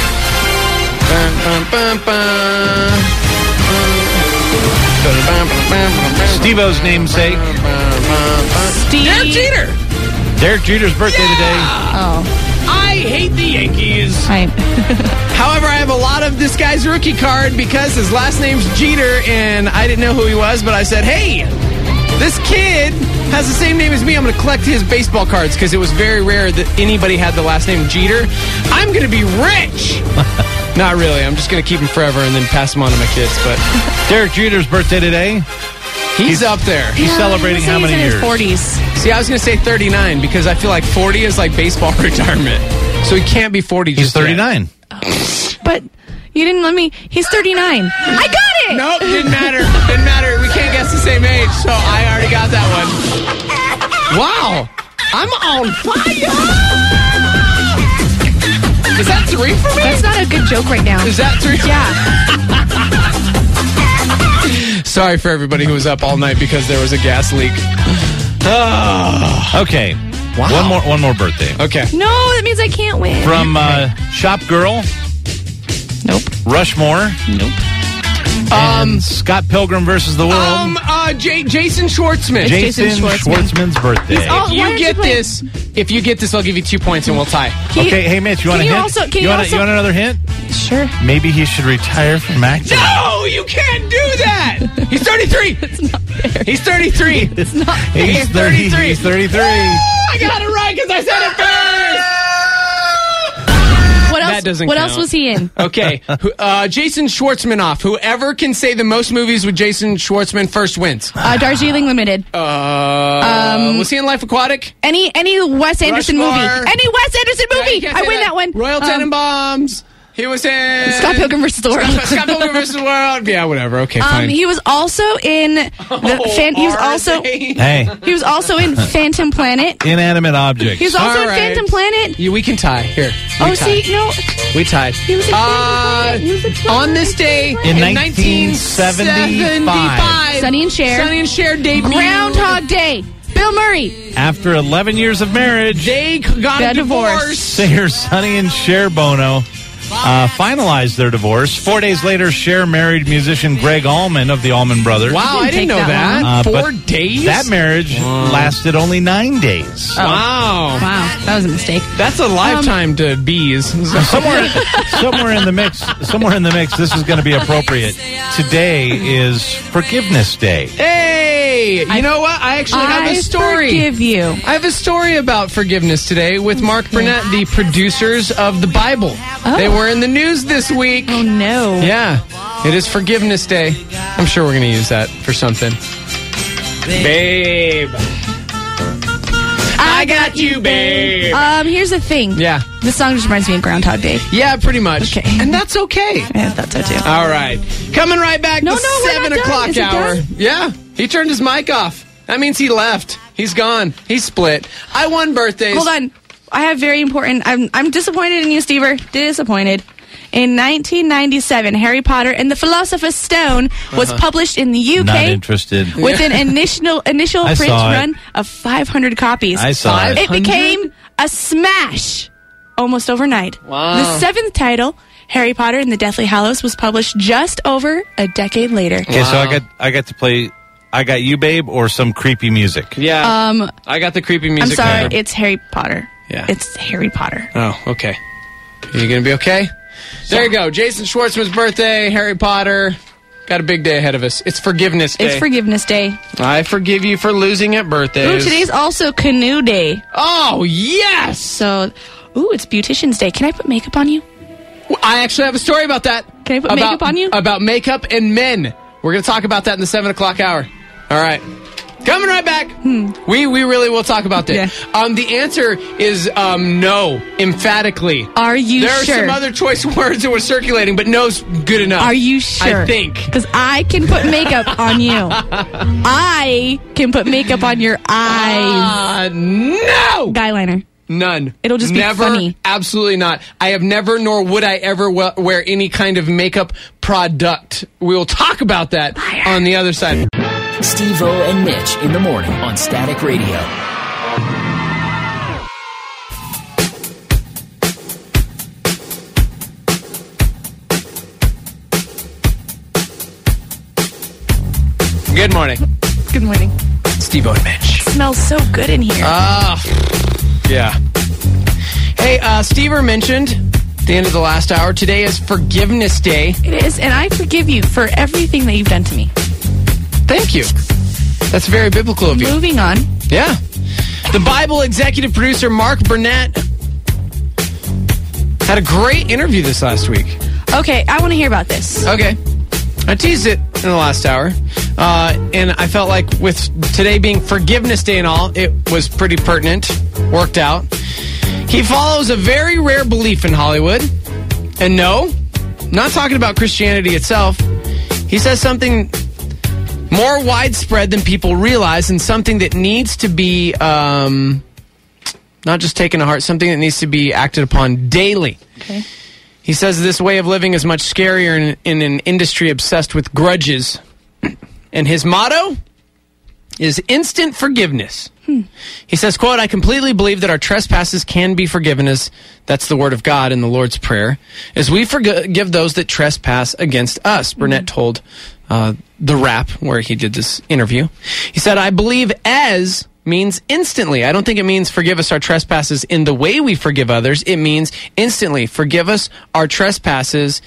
Steve-O's namesake. Derek Jeter. Derek Jeter's birthday today. Oh. I hate the Yankees. Right. However, I have a lot of this guy's rookie card because his last name's Jeter, and I didn't know who he was, but I said, hey, this kid has the same name as me. I'm going to collect his baseball cards because it was very rare that anybody had the last name Jeter. I'm going to be rich. Not really. I'm just going to keep him forever and then pass him on to my kids. But Derek Jeter's birthday today. he's up there. He's celebrating how many years? He's in his 40s. See, I was going to say 39 because I feel like 40 is like baseball retirement. So he can't be 40 He's just yet. 39. But you didn't let me. He's 39. I got it! Nope, didn't matter. Didn't matter. We can't guess the same age, so I already got that one. Wow. I'm on fire! Is that 3 for me? That's not a good joke right now. Is that 3? Yeah. Sorry for everybody who was up all night because there was a gas leak. Okay. Wow. One more birthday. Okay. No, that means I can't win. From Shop Girl, Nope. Rushmore, Nope. and Scott Pilgrim versus the World. Jason Schwartzman. Jason Schwartzman's birthday. all- If why you don't you get play- this, I'll give you 2 points and we'll tie. Okay, hey Mitch, you want a can you hint? also- can you you want also- another hint? Sure. Maybe he should retire from acting. No, you can't do that. He's 33. It's not fair. He's 33. It's not fair. He's 33. He's 33. I got it right because I said it first. doesn't What count. else was he in? Okay. Jason Schwartzman. Whoever can say the most movies with Jason Schwartzman first wins. Darjeeling Limited. Was he in Life Aquatic? Any Wes Anderson movie. Rushmore. Any Wes Anderson movie. Can't I say win that one. Royal Tenenbaums. He was in Scott Pilgrim vs. the World. Scott Pilgrim vs. the World. Yeah, whatever. Okay, fine. He was also in he was also in Phantom Planet. Inanimate objects. He was also All in right. Phantom Planet. We can tie. Here. We Oh, tied. see, no. We tied. He was in Phantom Planet. He was in On this day In 1975. Sonny and Cher. Sonny and Cher debuted. Groundhog Day. Bill Murray. After 11 years of marriage, They got a divorce. singer Sonny and Cher Bono finalized their divorce. 4 days later, Cher married musician Greg Allman of the Allman Brothers. Wow, I didn't know take that that. Uh, 4 but days? That marriage lasted only 9 days. Wow. Wow, that was a mistake. That's a lifetime to bees. Somewhere in the mix, this is going to be appropriate. Today is Forgiveness Day. Hey, you know what? I actually have a story. Forgive you. I have a story about forgiveness today with Mark Burnett, the producers of the Bible. They were in the news this week. Oh no. Yeah, it is Forgiveness Day. I'm sure we're going to use that for something. Babe. I got you, babe. Here's the thing. Yeah. This song just reminds me of Groundhog Day. Yeah, pretty much. Okay. And that's okay. I thought so too. All right. Coming right back No, to no, we're 7 not done. o'clock Is it hour. done? Yeah. He turned his mic off. That means he left. He's gone. He's split. I won birthdays. Hold on. I have very important. I'm disappointed in you, Stever. Disappointed. In 1997, Harry Potter and the Philosopher's Stone was published in the UK Not interested. with an initial I print saw it. run of 500 copies. I saw it. It became a smash almost overnight. Wow. The seventh title, Harry Potter and the Deathly Hallows, was published just over a decade later. Okay, so I got to play I Got You, Babe, or some creepy music. Yeah. I got the creepy I'm music. sorry, cover. it's Harry Potter. Yeah. It's Harry Potter. Oh, okay. Are you going to be okay? There you go. Jason Schwartzman's birthday, Harry Potter. Got a big day ahead of us. It's Forgiveness Day. It's Forgiveness Day. I forgive you for losing at birthdays. Ooh, today's also Canoe Day. Oh, yes! So, it's Beautician's Day. Can I put makeup on you? I actually have a story about that. Can I put makeup on you? About makeup and men. We're going to talk about that in the 7 o'clock hour. All right. Coming right back. We really will talk about that. Yeah. The answer is no, emphatically. Are you There sure? are some other choice words that were circulating, but no's good enough. Are you sure? I think. Because I can put makeup on you. I can put makeup on your eyes. No! Guyliner. None. It'll just be never, funny. Absolutely not. I have never, nor would I ever wear any kind of makeup product. We will talk about that on the other side. Steve-O and Mitch in the morning on Static Radio. Good morning. Good morning. Steve-O and Mitch. Smells so good in here. Yeah. Hey, Stever mentioned at the end of the last hour, today is Forgiveness Day. It is, and I forgive you for everything that you've done to me. Thank you. That's very biblical of you. Moving on. Yeah. The Bible executive producer Mark Burnett had a great interview this last week. Okay, I want to hear about this. Okay. I teased it in the last hour, and I felt like with today being Forgiveness Day and all, it was pretty pertinent, worked out. He follows a very rare belief in Hollywood, and no, not talking about Christianity itself. He says something more widespread than people realize, and something that needs to be not just taken to heart, something that needs to be acted upon daily. Okay. He says this way of living is much scarier in an industry obsessed with grudges. And his motto is instant forgiveness. He says, quote, I completely believe that our trespasses can be forgiven, as that's the word of God in the Lord's Prayer, as we forgive those that trespass against us, Burnett told The Wrap, where he did this interview. He said, I believe as means instantly. I don't think it means forgive us our trespasses in the way we forgive others. It means instantly forgive us our trespasses,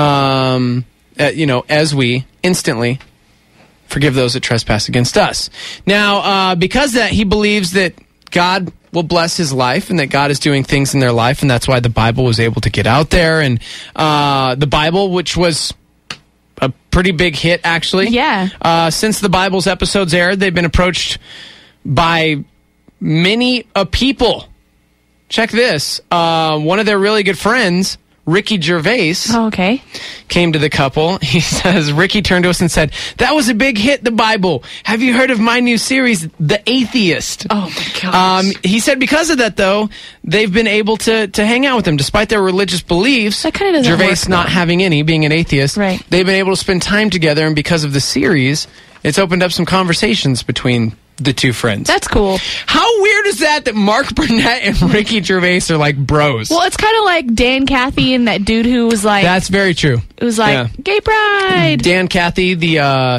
as we instantly forgive those that trespass against us. Now, because that he believes that God will bless his life and that God is doing things in their life, and that's why the Bible was able to get out there. And the Bible, which was a pretty big hit, actually. Yeah. Since the Bible's episodes aired, they've been approached by many people. Check this. One of their really good friends, Ricky Gervais, came to the couple. He says, Ricky turned to us and said, "That was a big hit, the Bible. Have you heard of my new series, The Atheist?" Oh, my gosh. He said because of that, though, they've been able to hang out with him. Despite their religious beliefs, that kind of doesn't Gervais work, not having any, being an atheist, right. They've been able to spend time together, and because of the series, it's opened up some conversations between the two friends. That's cool. How weird is that Mark Burnett and Ricky Gervais are like bros? Well, it's kind of like Dan Cathy and that dude who was like... That's very true. It was like, gay pride. Dan Cathy, the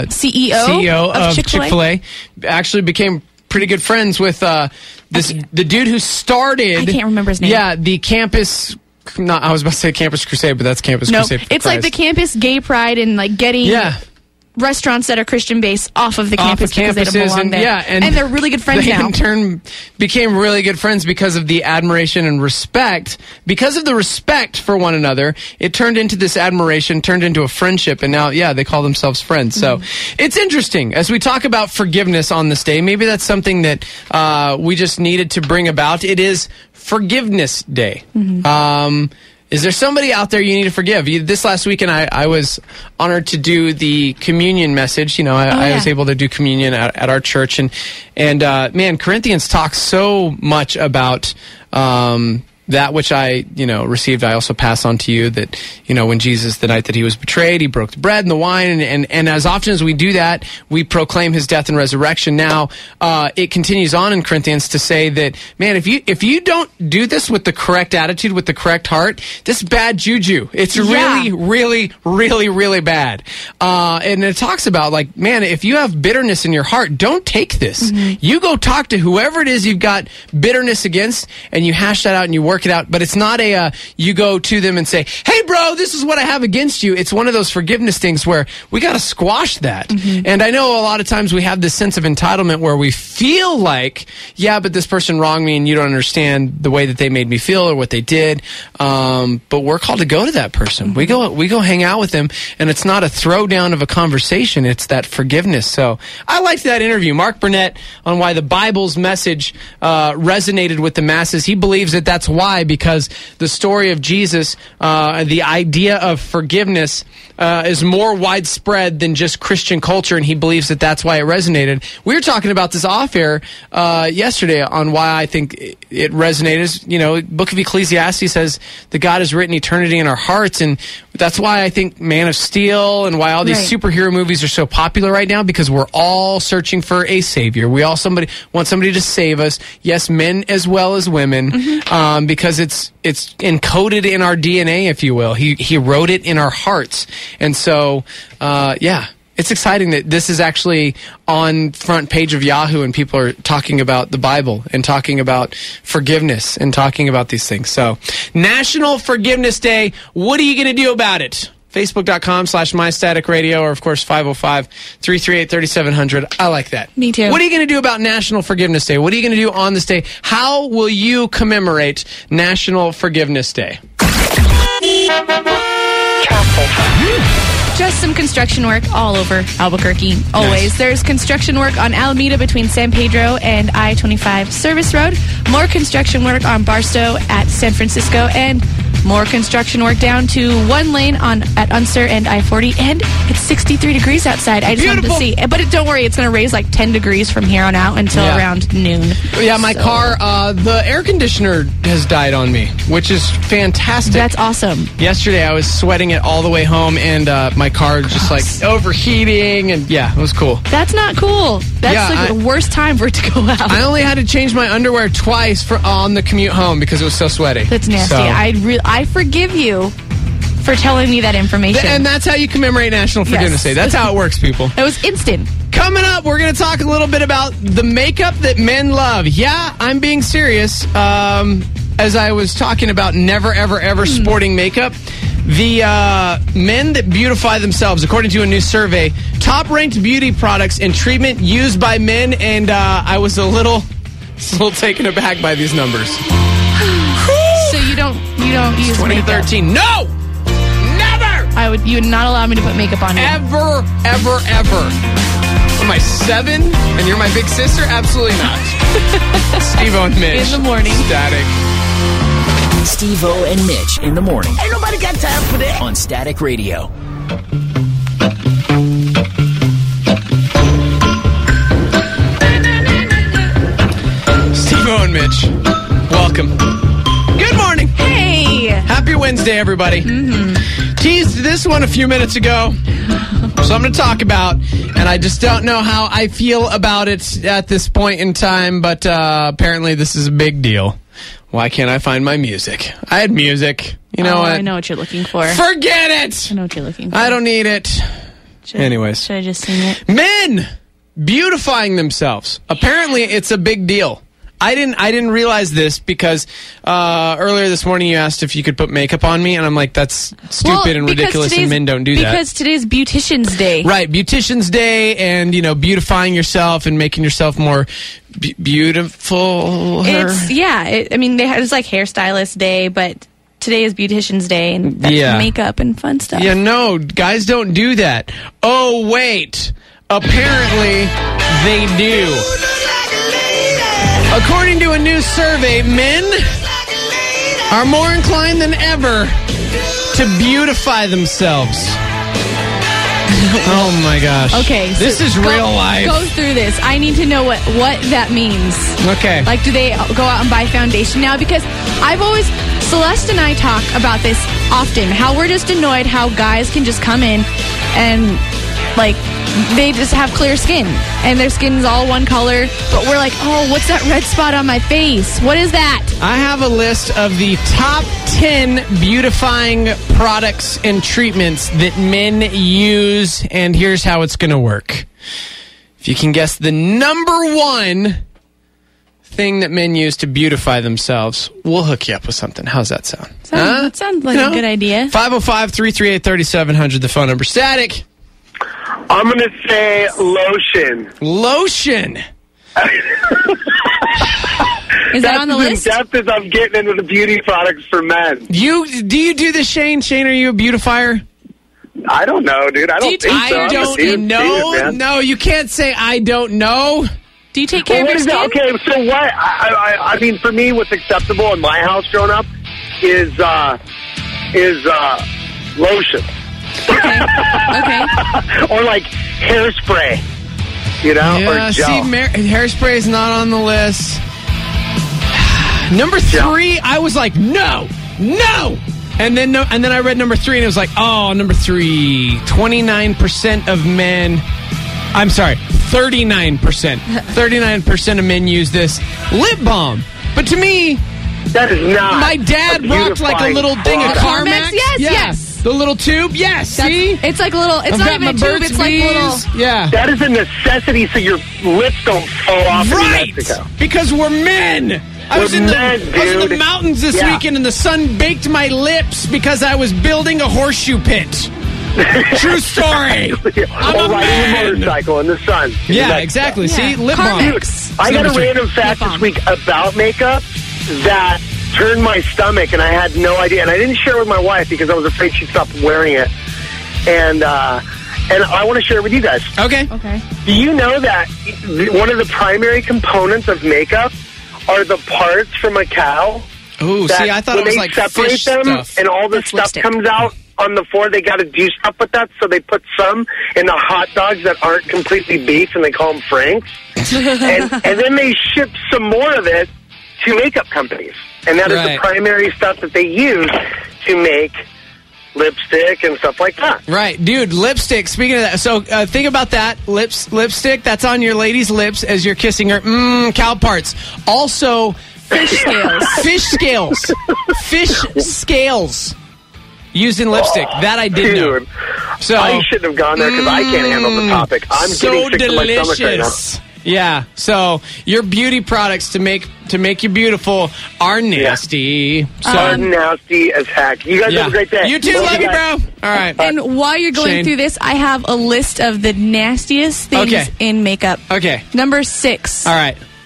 CEO of Chick-fil-A, actually became pretty good friends with the dude who started... I can't remember his name. Yeah, the campus... I was about to say Campus Crusade, but that's Campus Crusade for it's Christ. like the campus gay pride and like getting... Yeah. Restaurants that are Christian based off of the campus because they don't belong there. And they're really good friends now. They in turn became really good friends because of the admiration and respect. Because of the respect for one another, it turned into this admiration, turned into a friendship, and now, they call themselves friends. So it's interesting. As we talk about forgiveness on this day, maybe that's something that we just needed to bring about. It is Forgiveness Day. Is there somebody out there you need to forgive? This last weekend, I was honored to do the communion message. I was able to do communion at our church. And man, Corinthians talks so much about that which I, received, I also pass on to you that, when Jesus, the night that he was betrayed, he broke the bread and the wine. And as often as we do that, we proclaim his death and resurrection. Now, it continues on in Corinthians to say that, man, if you don't do this with the correct attitude, with the correct heart, this is bad juju. It's really, really, really, really bad. And it talks about like, man, if you have bitterness in your heart, don't take this. You go talk to whoever it is you've got bitterness against and you hash that out and you work it out, but it's not you go to them and say, "Hey bro, this is what I have against you." It's one of those forgiveness things where we got to squash that. And I know a lot of times we have this sense of entitlement where we feel like, but this person wronged me and you don't understand the way that they made me feel or what they did. But we're called to go to that person. We go hang out with them, and it's not a throwdown of a conversation. It's that forgiveness. So I liked that interview. Mark Burnett on why the Bible's message resonated with the masses. He believes that that's why, because the story of Jesus, the idea of forgiveness is more widespread than just Christian culture, and he believes that that's why it resonated. We were talking about this off air yesterday on why I think it resonated. Book of Ecclesiastes says that God has written eternity in our hearts, and that's why I think Man of Steel and why all these superhero movies are so popular right now, because we're all searching for a savior. We all want somebody to save us. Yes, men as well as women, because it's encoded in our DNA, if you will. He wrote it in our hearts. And so, it's exciting that this is actually on front page of Yahoo and people are talking about the Bible and talking about forgiveness and talking about these things. So, National Forgiveness Day. What are you going to do about it? Facebook.com/MyStaticRadio, or of course 505-338-3700. I like that. Me too. What are you going to do about National Forgiveness Day? What are you going to do on this day? How will you commemorate National Forgiveness Day? Just some construction work all over Albuquerque. Always. Nice. There's construction work on Alameda between San Pedro and I-25 Service Road. More construction work on Barstow at San Francisco. And more construction work down to one lane at Unser and I-40. And it's 63 degrees outside. I just wanted to see. But don't worry, it's going to raise like 10 degrees from here on out until around noon. Yeah, my car, the air conditioner has died on me, which is fantastic. That's awesome. Yesterday, I was sweating it all the way home, and my car just like overheating, and it was cool. That's not cool. That's the worst time for it to go out. I only had to change my underwear twice on the commute home because it was so sweaty. That's nasty. So. I forgive you for telling me that information. And that's how you commemorate National Forgiveness Day. That's how it works, people. It was instant. Coming up, we're going to talk a little bit about the makeup that men love. Yeah, I'm being serious. As I was talking about never, ever, ever sporting makeup, the men that beautify themselves, according to a new survey, top-ranked beauty products and treatment used by men, and I was a little a little taken aback by these numbers. So you don't use makeup. 2013. No! Never! You would not allow me to put makeup on you. Ever. Am I 7 and you're my big sister? Absolutely not. Steve-O and Mitch. In the morning. Static. Steve-O and Mitch in the morning. Ain't nobody got time for that. On Static Radio. Steve-O and Mitch, welcome. Good morning. Hey. Happy Wednesday, everybody. Teased this one a few minutes ago, so I'm going to talk about, and I just don't know how I feel about it at this point in time, but apparently this is a big deal. Why can't I find my music? I had music. You know what? I know what you're looking for. Forget it! I know what you're looking for. I don't need it. Anyways. Should I just sing it? Men beautifying themselves. Apparently, it's a big deal. I didn't realize this because earlier this morning you asked if you could put makeup on me, and I'm like, that's stupid and ridiculous, and men don't do that. Because today's Beautician's Day. Right, Beautician's Day, and beautifying yourself and making yourself more beautiful. It's like Hairstylist Day, but today is Beautician's Day, and that's makeup and fun stuff. Yeah, no, guys don't do that. Oh, wait. Apparently, they do. According to a new survey, men are more inclined than ever to beautify themselves. Oh my gosh. Okay. This is real life. Go through this. I need to know what that means. Okay. Like, do they go out and buy foundation now? Because Celeste and I talk about this often, how we're just annoyed how guys can just come in and, like, they just have clear skin and their skin's all one color, but we're like, oh, what's that red spot on my face? What is that? I have a list of the top 10 beautifying products and treatments that men use, and here's how it's going to work. If you can guess the number one thing that men use to beautify themselves, we'll hook you up with something. How's that sound? That sounds like a good idea. 505-338-3700, the phone number. Static. I'm going to say lotion. Lotion. Is that on the list? That's as I'm getting into the beauty products for men. Do you do this, Shane? Shane, are you a beautifier? I don't know, dude. I don't think so. I don't know. No, you can't say I don't know. Do you take care of your skin? Okay, so what? I mean, for me, what's acceptable in my house growing up is lotion. Okay. Or like hairspray, Yeah, or gel. see, hairspray is not on the list. Number 3, I was like, no. And then I read number 3, and it was like, oh, number 3, 29% of men. I'm sorry, 39%. 39% of men use this lip balm. But to me, that is not. My dad rocked like a little thing of Carmex. Yes. The little tube, see? It's like a little, it's not even a tube, it's like little. Yeah. That is a necessity so your lips don't fall off in Mexico. Because we're men. I was in the mountains this weekend and the sun baked my lips because I was building a horseshoe pit. True story. I'm a man. A motorcycle in the sun. Yeah, exactly. Yeah. See, lip balm. Dude, I got a random fact this week about makeup that turned my stomach, and I had no idea. And I didn't share it with my wife because I was afraid she'd stop wearing it. And I want to share it with you guys. Okay. Do you know that one of the primary components of makeup are the parts from a cow? Ooh, see, I thought it was like fish stuff. And all the stuff lipstick. comes out on the floor, they got to do stuff with that, so they put some in the hot dogs that aren't completely beef, and they call them Franks. and then they ship some more of it to makeup companies. And that is the primary stuff that they use to make lipstick and stuff like that. Right, dude, lipstick. Speaking of that, so think about that. Lipstick, that's on your lady's lips as you're kissing her. Cow parts. Also, Fish scales. Fish scales used in lipstick. That I did know. So I shouldn't have gone there because I can't handle the topic. I'm so getting sick to my stomach right now. Yeah, so your beauty products to make you beautiful are nasty. So are nasty as heck. You guys have a great day. You too, love you, bro. All right. And while you're going through this, I have a list of the nastiest things in makeup. Okay. Number 6. All right.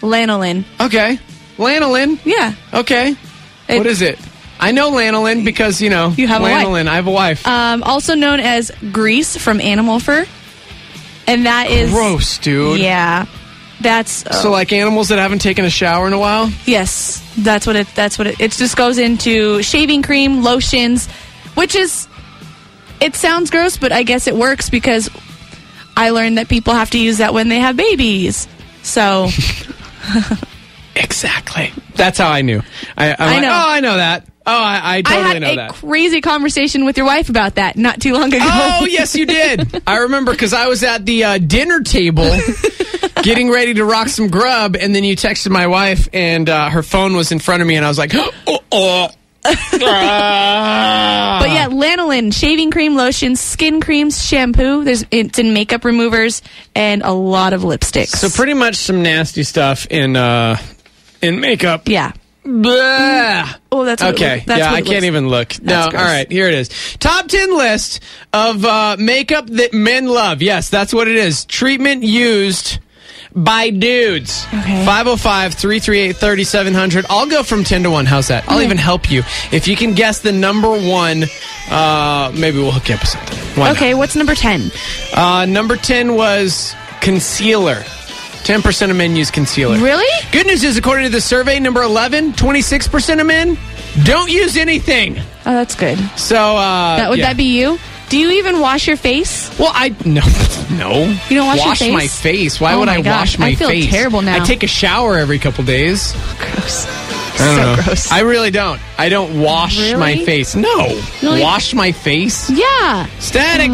Lanolin. Okay. Lanolin. Yeah. Okay. What is it? I know lanolin because, You have a wife. lanolin. I have a wife. Also known as grease from animal fur. And that is... Gross, dude. Yeah. That's... So like animals that haven't taken a shower in a while? Yes. That's what it just goes into shaving cream, lotions, which is... It sounds gross, but I guess it works because I learned that people have to use that when they have babies. So... Exactly. That's how I knew. I know. I know that. Oh, I totally know I had that. a crazy conversation with your wife about that not too long ago. Oh, yes, you did. I remember because I was at the dinner table getting ready to rock some grub, and then you texted my wife, and her phone was in front of me, and I was like, oh. But yeah, lanolin, shaving cream, lotions, skin creams, shampoo. It's in makeup removers and a lot of lipsticks. So pretty much some nasty stuff in makeup. Yeah. Blah. Oh, that's what okay. That's yeah, what I it can't looks. even look. No, That's all gross. right, here it is. Top 10 list of makeup that men love. Yes, that's what it is. Treatment used by dudes. Okay. 505-338-3700. I'll go from 10 to 1. How's that? I'll even help you. If you can guess the number one, maybe we'll hook you up with something. Why Okay, what's number 10? not? Number 10 was concealer. 10% of men use concealer. Really? Good news is, according to the survey, number 11, 26% of men don't use anything. Oh, that's good. So, Would yeah. that be you? Do you even wash your face? Well, no. You don't wash your face? my face. Why Oh would my I gosh, wash my I feel face? terrible now. I take a shower every couple days. Gross. I don't know. gross. I really don't. I don't wash Really? my face. No. Really? Wash my face? Yeah. Static.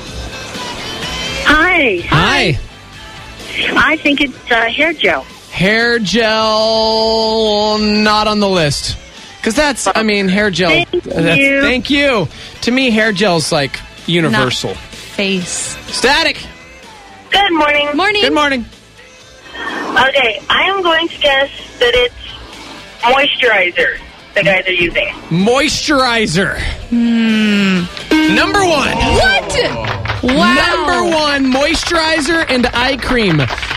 Hi. Hi. I think it's hair gel. Hair gel, not on the list. Because that's, hair gel. Thank you. To me, hair gel's like universal. Not face. Static. Good morning. Morning. Good morning. Okay, I am going to guess that it's moisturizer the guys are using. Moisturizer. Number one. What? Wow. Number one, moisturizer and eye cream.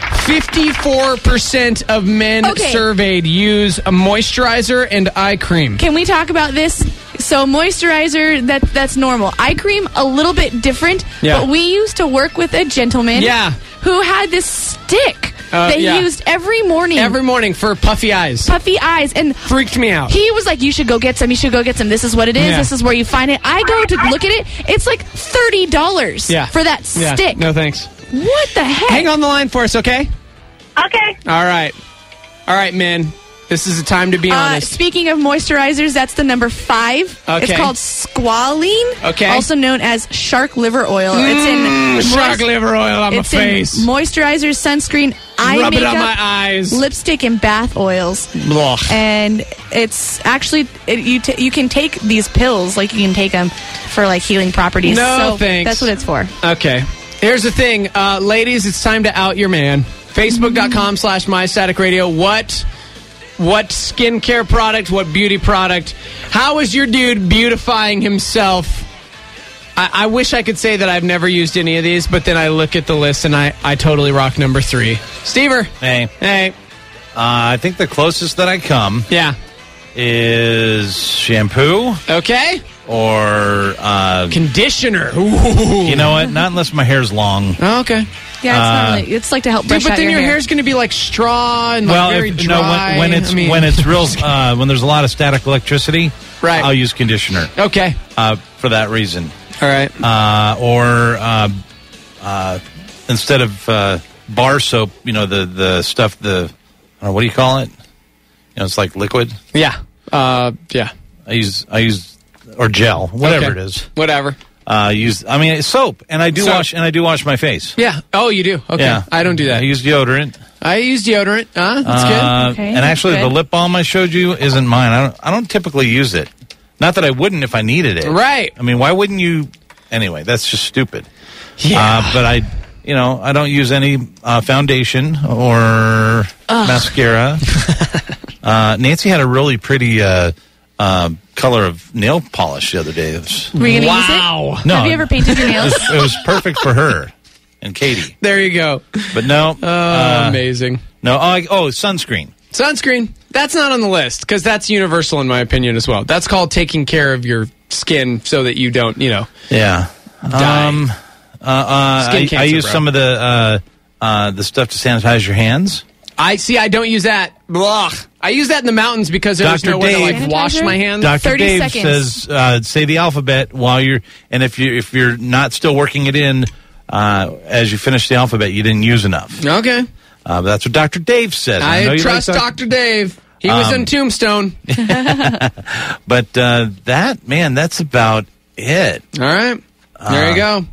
54% of men Okay. surveyed use a moisturizer and eye cream. Can we talk about this? So moisturizer, that's normal. Eye cream, a little bit different. Yeah. But we used to work with a gentleman Yeah. who had this stick that yeah. he used every morning. Every morning for puffy eyes. puffy eyes. And Freaked me out. he was like, you should go get some. You should go get some. This is what it is. Yeah. This is where you find it. I go to look at it. It's like $30 Yeah. for that Yeah. stick. No thanks. What the heck? Hang on the line for us, okay? Okay. All right, man. This is the time to be honest. Speaking of moisturizers, that's the number 5. Okay. It's called squalene, Okay. also known as shark liver oil. It's in Shark liver oil on my It's in face. moisturizer, sunscreen, eye Rub it makeup, on my eyes. lipstick, and bath oils. Blah. And it's actually you can take these pills, like you can take them for like healing properties. No, so thanks. That's what it's for. Okay. Here's the thing. Ladies, it's time to out your man. Facebook.com/MyStaticRadio. What skincare product, what beauty product, how is your dude beautifying himself? I wish I could say that I've never used any of these, but then I look at the list and I totally rock number 3. Stever. Hey. I think the closest that I come Yeah. is shampoo Okay. or, Conditioner. Ooh. you know what? Not unless my hair's long. Oh, okay. Yeah, it's not really. It's like to help brush Dude, but out then your hair. hair's going to be like straw and like very dry. when it's real, when there's a lot of static electricity, Right. I'll use conditioner Okay. for that reason. All right. Instead of bar soap, the stuff, what do you call it? It's like liquid. Yeah. Yeah. I use or gel, whatever Okay. it is. Whatever. It's soap, and I do Soap. wash my face. Yeah. Oh, you do? Okay. Yeah, I don't do that. I use deodorant. I use deodorant. That's good. Okay, and that's actually, good. the lip balm I showed you isn't mine. I don't typically use it. Not that I wouldn't if I needed it. Right. I mean, why wouldn't you? Anyway, that's just stupid. Yeah. But I don't use any foundation or mascara. Nancy had a really pretty color of nail polish the other day. It was, Were you going to Wow. use it? No. Have you ever painted your nails? it was perfect for her and Katie. There you go. But no, Amazing. No. Sunscreen. Sunscreen. That's not on the list because that's universal in my opinion as well. That's called taking care of your skin so that you don't, Yeah. die. Skin cancer, I use bro. some of the stuff to sanitize your hands. I don't use that. Blah. I use that in the mountains because there's Dr. no way to Dave- wash my hands. Dr. 30 Dave seconds. says, say the alphabet while you're, and if you're not still working it in as you finish the alphabet, you didn't use enough. Okay. But that's what Dr. Dave says. know I you trust like Dr. Dave. He was in Tombstone. But that's about it. All right. There you go.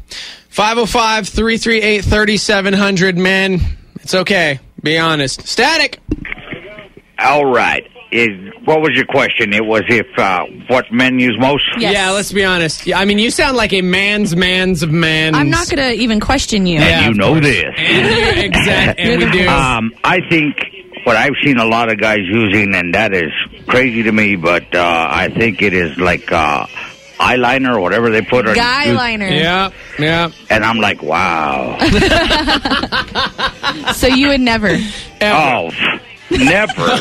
505-338-3700, men. It's okay. Be honest. Static. All right. What was your question? It was if what men use most? Yes. Yeah, let's be honest. I mean, you sound like a man's of mans. I'm not going to even question you. Yeah, You of know course. this. Exactly. And we do. I think what I've seen a lot of guys using, and that is crazy to me, but I think it is like eyeliner or whatever they put on. Guy liner. Yeah. And I'm like, wow. So you would never. Oh, never.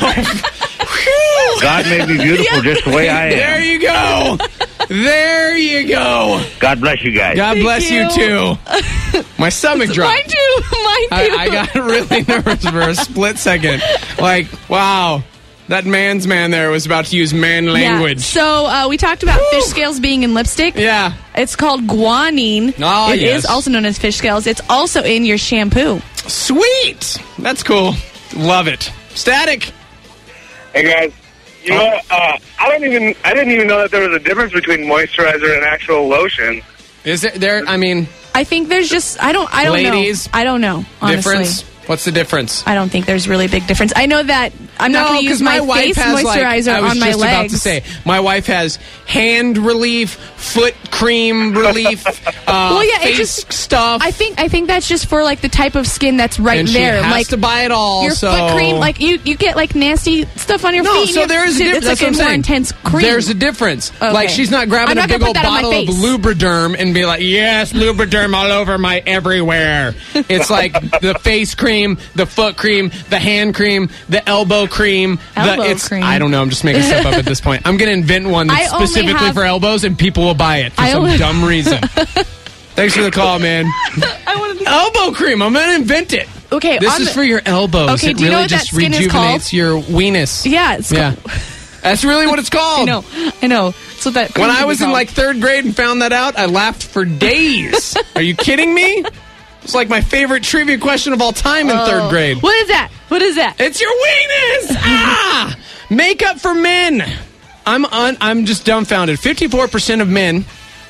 God made me beautiful just the way I There am. you go. There you go. God bless you guys. God bless you, too. My stomach dropped. Mine too. I got really nervous for a split second. Like, wow. That man's man there was about to use man language. So we talked about fish scales being in lipstick. Yeah. It's called guanine. Oh, It yes. is also known as fish scales. It's also in your shampoo. Sweet. That's cool. Love it. Static. Hey guys, you know, I didn't even know that there was a difference between moisturizer and actual lotion. Is it there? I mean, I think there's just I don't Ladies, know. I don't know. Honestly. difference? What's the difference? I don't think there's really a big difference. I know that I'm not going to use my face moisturizer I was on my just legs. about to say, my wife has hand relief, foot cream relief, Well, yeah, it face just- stuff. I think that's just for like the type of skin that's right and there. she has like to buy it all. your so foot cream, like you get like nasty stuff on your no, feet. so there is a difference. It's That's like what a I'm more saying. intense cream. There's a difference. Okay. Like she's not grabbing I'm a not big gonna old put that on my bottle of face. Lubriderm and be like, yes, Lubriderm all over my everywhere. It's like the face cream, the foot cream, the hand cream, the elbow cream. Elbow cream. I don't know. I'm just making stuff up at this point. I'm going to invent one that's I only specifically have- for elbows, and people will buy it for I some only- dumb reason. Thanks for the call, man. Elbow cream. I'm going to invent it. Okay, This on is the- for your elbows. Okay, it do you really know what just that skin is rejuvenates called? your weenus. Yeah, it's Yeah. That's really what it's called. I know. So that When I was in like third grade and found that out, I laughed for days. Are you kidding me? It's like my favorite trivia question of all time in third grade. What is that? What is that? It's your weenus! Ah! Makeup for men. I'm just dumbfounded. 54% of men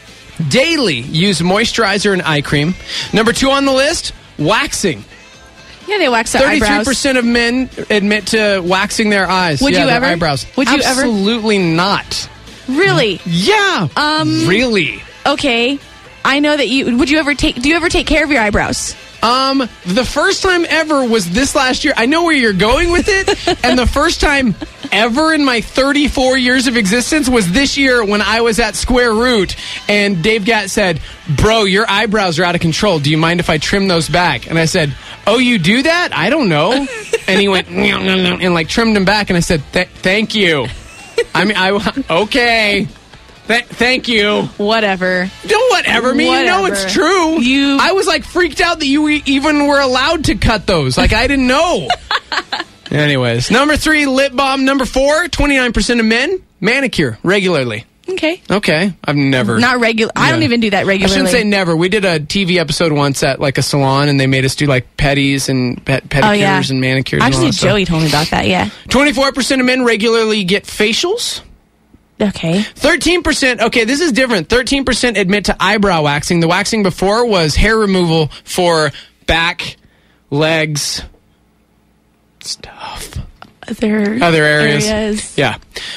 daily use moisturizer and eye cream. Number 2 on the list, waxing. Yeah, they wax their eyebrows. 33% of men admit to waxing their eyes. Would Yeah, you their ever? eyebrows. Would you ever? Absolutely not. Really? Yeah. Really. Okay. I know that you. Would you ever take? Do you ever take care of your eyebrows? The first time ever was this last year. I know where you're going with it. And the first time ever in my 34 years of existence was this year when I was at Square Root. And Dave Gatt said, bro, your eyebrows are out of control. Do you mind if I trim those back? And I said, oh, you do that? I don't know. And he went, and like trimmed them back. And I said, thank you. I mean, okay. Thank you. Whatever. Don't whatever me. You know it's true. I was like freaked out that you even were allowed to cut those. Like I didn't know. Anyways, number 3, lip balm. Number 4, 29% of men manicure regularly. Okay. Okay, I've never. Not regular. I don't even do that I regularly. shouldn't say never. We did a TV episode once at like a salon, and they made us do like pedis and pedicures Oh, yeah. and manicures. Actually, and all that Joey told me about that. Yeah. stuff. 24% of men regularly get facials. Okay. 13%, okay, this is different. 13% admit to eyebrow waxing. The waxing before was hair removal for back, legs, stuff. Other areas. Yeah.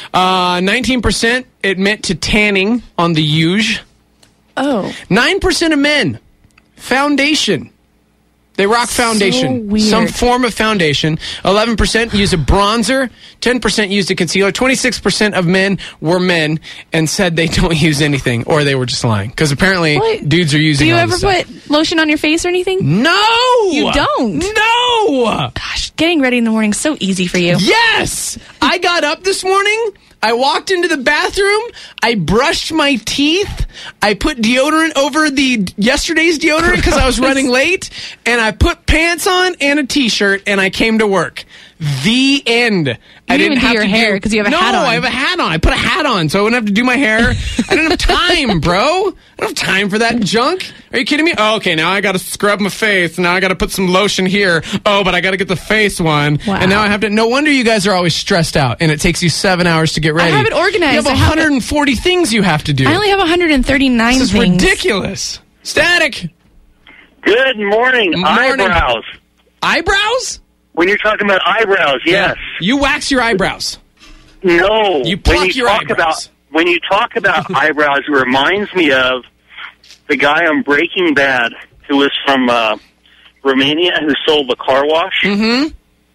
19% admit to tanning on the huge. Oh. 9% of men, foundation. They rock foundation, weird. some form of foundation. 11% use a bronzer, 10% used a concealer, 26% of men were men and said they don't use anything, or they were just lying. Because apparently What? dudes are using Do you all ever this stuff. put lotion on your face or anything? No! You don't? No! Gosh, getting ready in the morning is so easy for you. Yes! I got up this morning. I walked into the bathroom. I brushed my teeth. I put deodorant over yesterday's deodorant because I was running late. And I put pants on and a t-shirt, and I came to work. The end. I didn't even do have your to hair 'cause you have a hat on. No, I have a hat on. I put a hat on, so I wouldn't have to do my hair. I didn't have time, bro. I don't have time for that junk. Are you kidding me? Oh, okay, now I got to scrub my face. Now I got to put some lotion here. Oh, but I got to get the face one. Wow. And now I have to. No wonder you guys are always stressed out, and it takes you 7 hours to get ready. I have it organized. You have I have 140 things you have to do. I only have 139 This is things. ridiculous. Static. Good morning. Morning. Eyebrows. Eyebrows? When you're talking about eyebrows, yes. You wax your eyebrows. No. You pluck your eyebrows. When you talk about eyebrows, it reminds me of the guy on Breaking Bad who was from Romania who sold the car wash. Mm-hmm.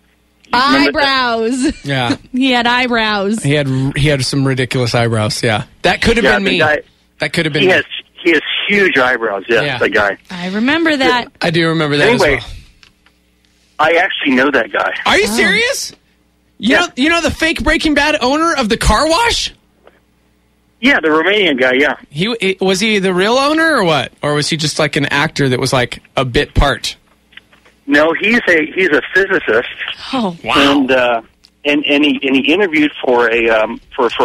Eyebrows. Yeah. He had eyebrows. He had some ridiculous eyebrows. Yeah. That could have been the me. guy- That could have been He me. has huge eyebrows, yes, Yeah. that guy. I remember that. I do remember that Anyway, as well. I actually know that guy. Are you serious? Yeah. You know the fake Breaking Bad owner of the car wash? Yeah, the Romanian guy, yeah. Was he the real owner or what? Or was he just like an actor that was like a bit part? No, he's a physicist. Oh, And he interviewed for an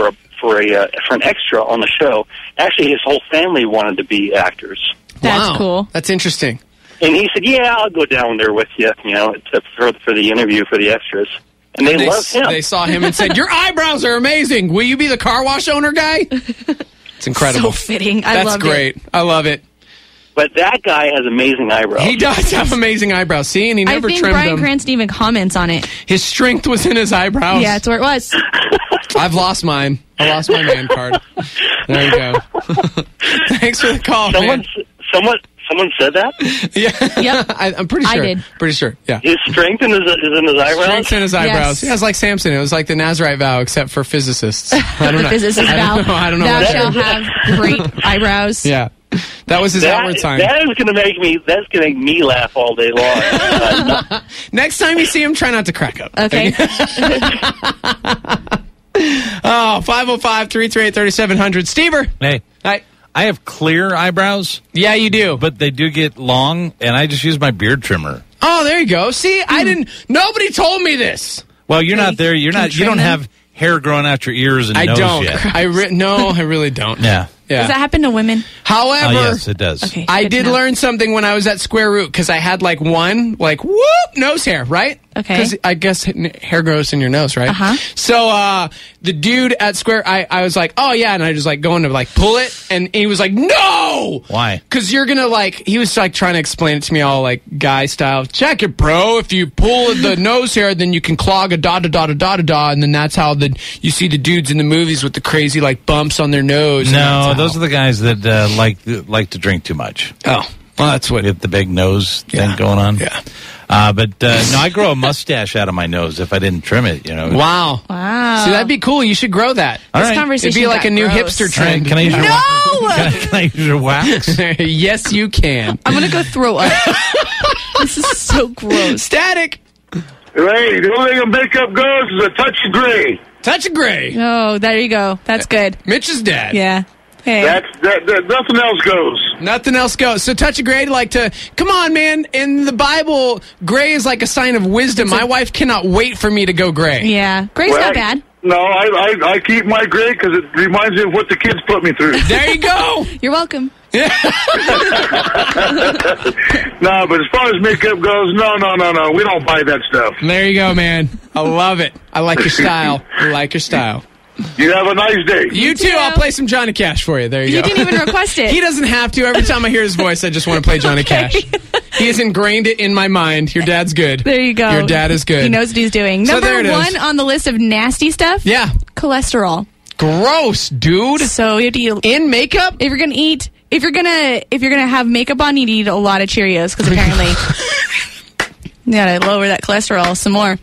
extra on the show. Actually, his whole family wanted to be actors, that's Wow. cool. That's interesting. and he said, "Yeah, I'll go down there with you, for the interview for the extras." And they loved him. They saw him and said, "Your eyebrows are amazing. Will you be the car wash owner guy?" It's incredible. So fitting. I That's loved great. it. I love it. But that guy has amazing eyebrows. He does have amazing eyebrows. See, and he I never think trimmed Bryan them. Cranston even comments on it. His strength was in his eyebrows. Yeah, that's where it was. I've lost mine. I lost my man card. There you go. Thanks for the call, man. Someone said that? Yeah. Yep. I'm pretty I sure. did. Pretty sure. Yeah. His strength is in his eyebrows? Strength in his eyebrows. Yes. Yeah, it's like Samson. It was like the Nazirite vow, except for physicists. I don't The know. physicist I vow. don't know. I don't know. Thou what shalt that is. have great eyebrows. Yeah. That was his outward sign. That's going to make me laugh all day long. Next time you see him, try not to crack up. Okay. Oh, 505-338-3700. Stever. Hey, Hi. I have clear eyebrows, Yeah, you do. but they do get long, and I just use my beard trimmer. Oh, there you go. See, I didn't. Nobody told me this. Well, you're not there. You're Can not. you You don't trim have hair growing out your ears and I nose don't. yet. No, I really don't. Yeah. Yeah. Does that happen to women? However, Yes, it does. Okay. I good to did know. learn something when I was at Square Root because I had like nose hair, right? Okay. Because I guess hair grows in your nose, right? Uh-huh. So the dude at Square, I was like, oh yeah, and I just like going to like pull it, and he was like, no. Why? Because you're gonna like, he was like trying to explain it to me all like guy style. Check it, bro. If you pull the nose hair, then you can clog a da da da da da da da, and then that's how you see the dudes in the movies with the crazy like bumps on their nose. and No, that's how- those are the guys that like to drink too much. Oh, well, that's what. Get the big nose thing Yeah. going on. Yeah. But no, I grow a mustache out of my nose if I didn't trim it. You know. Wow. Wow. See, that'd be cool. You should grow that. All This right. conversation It'd be like got a new gross. hipster All right, trend. can I use your No! can I use your wax? Yes, you can. I'm going to go throw up. This is so gross. Static. Hey, the only thing a makeup goes is a touch of gray. Touch of gray. Oh, there you go. That's good. Mitch's dad. Yeah. Hey. That nothing else goes. Nothing else goes. So touch of gray, come on, man. In the Bible, gray is like a sign of wisdom. My wife cannot wait for me to go gray. Yeah. Gray's not bad. No, I keep my gray because it reminds me of what the kids put me through. There you go. You're welcome. No, but as far as makeup goes, no. We don't buy that stuff. There you go, man. I love it. I like your style. I like your style. You have a nice day. You too. too. I'll play some Johnny Cash for you. There you You go. didn't even request it. He doesn't have to. Every time I hear his voice, I just want to play Johnny Cash. He has ingrained it in my mind. Your dad's good. There you go. Your dad is good. He knows what he's doing. So there Number it is. one on the list of nasty stuff. Yeah. Cholesterol. Gross, dude. So you have to eat. In makeup? If you're gonna eat, if you're gonna have makeup on, you need to eat a lot of Cheerios because apparently You gotta lower that cholesterol some more.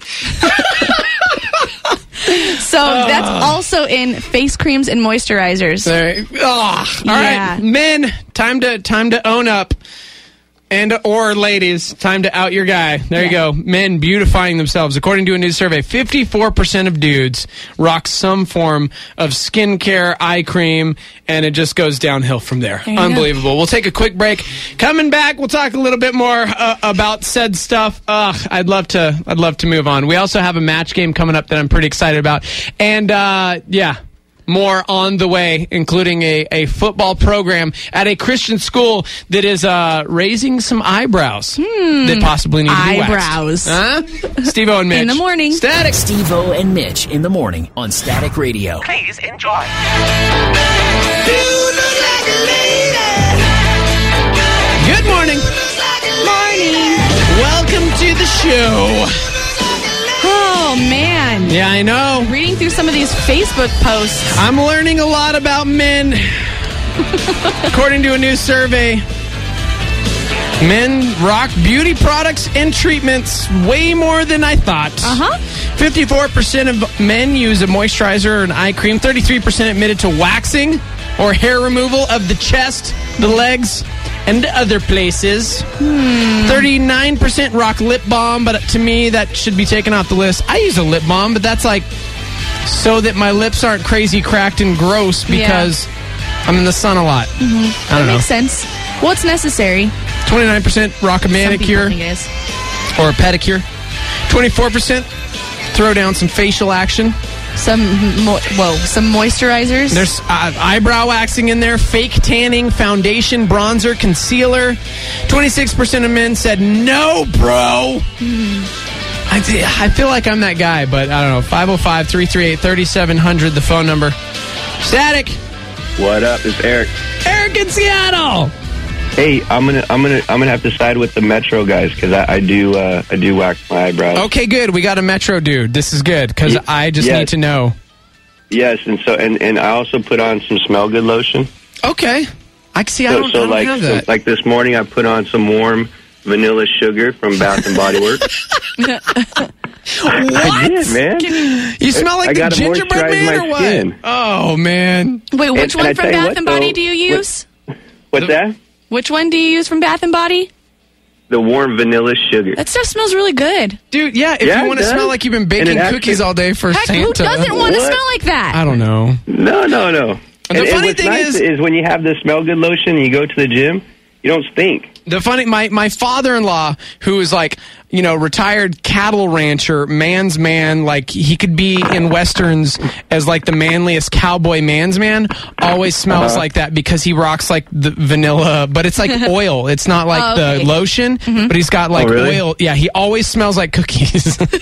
So that's also in face creams and moisturizers. All right, men, time to own up. Or ladies, time to out your guy. There you go. Men beautifying themselves. According to a new survey, 54% of dudes rock some form of skincare, eye cream, and it just goes downhill from there. Unbelievable. We'll take a quick break. Coming back, we'll talk a little bit more about said stuff. I'd love to move on. We also have a match game coming up that I'm pretty excited about. And more on the way, including a football program at a Christian school that is raising some eyebrows that possibly need to be waxed. Steve-O and Mitch. In the morning. Static. Steve-O and Mitch in the morning on Static Radio. Please enjoy. Good morning. Morning. Welcome to the show. Oh, man. Yeah, I know. Reading through some of these Facebook posts. I'm learning a lot about men. According to a new survey, men rock beauty products and treatments way more than I thought. 54% of men use a moisturizer or an eye cream. 33% admitted to waxing or hair removal of the chest, the legs, and other places. 39% rock lip balm, but to me, that should be taken off the list. I use a lip balm, but that's like so that my lips aren't crazy cracked and gross because I'm in the sun a lot. I don't That know. makes sense. Well, it's necessary. 29% rock a manicure Some people think it is. or a pedicure. 24% throw down some facial action. Some moisturizers. There's eyebrow waxing in there, fake tanning, foundation, bronzer, concealer. 26% of men said, no, bro. I feel like I'm that guy, but I don't know. 505-338-3700, the phone number. Static. What up? It's Eric. Eric in Seattle. Hey, I'm gonna have to side with the Metro guys because I do wax my eyebrows. Okay, good. We got a Metro dude. This is good because I just need to know. Yes, and I also put on some Smell Good lotion. Okay, I see. I don't have that. Like this morning, I put on some warm vanilla sugar from Bath and Body Works. What? I did, man. You smell like I the gotta gingerbread moisturize man my or what? skin. Oh man. Wait, which And one I from tell you Bath what, and Body though, do you use? What's that? Which one do you use from Bath and Body? The warm vanilla sugar. That stuff smells really good. Dude, if Yeah, you want it to smell does. like you've been And baking it cookies actually- all day for Heck, Santa. who doesn't want to What? smell like that? I don't know. No. The funny what's thing nice is when you have the Smell Good lotion and you go to the gym, you don't stink. My father-in-law, who is like, retired cattle rancher, man's man, like he could be in Westerns as like the manliest cowboy man's man, always smells like that because he rocks like the vanilla, but it's like oil. It's not like the lotion, but he's got like oil. Yeah, he always smells like cookies. But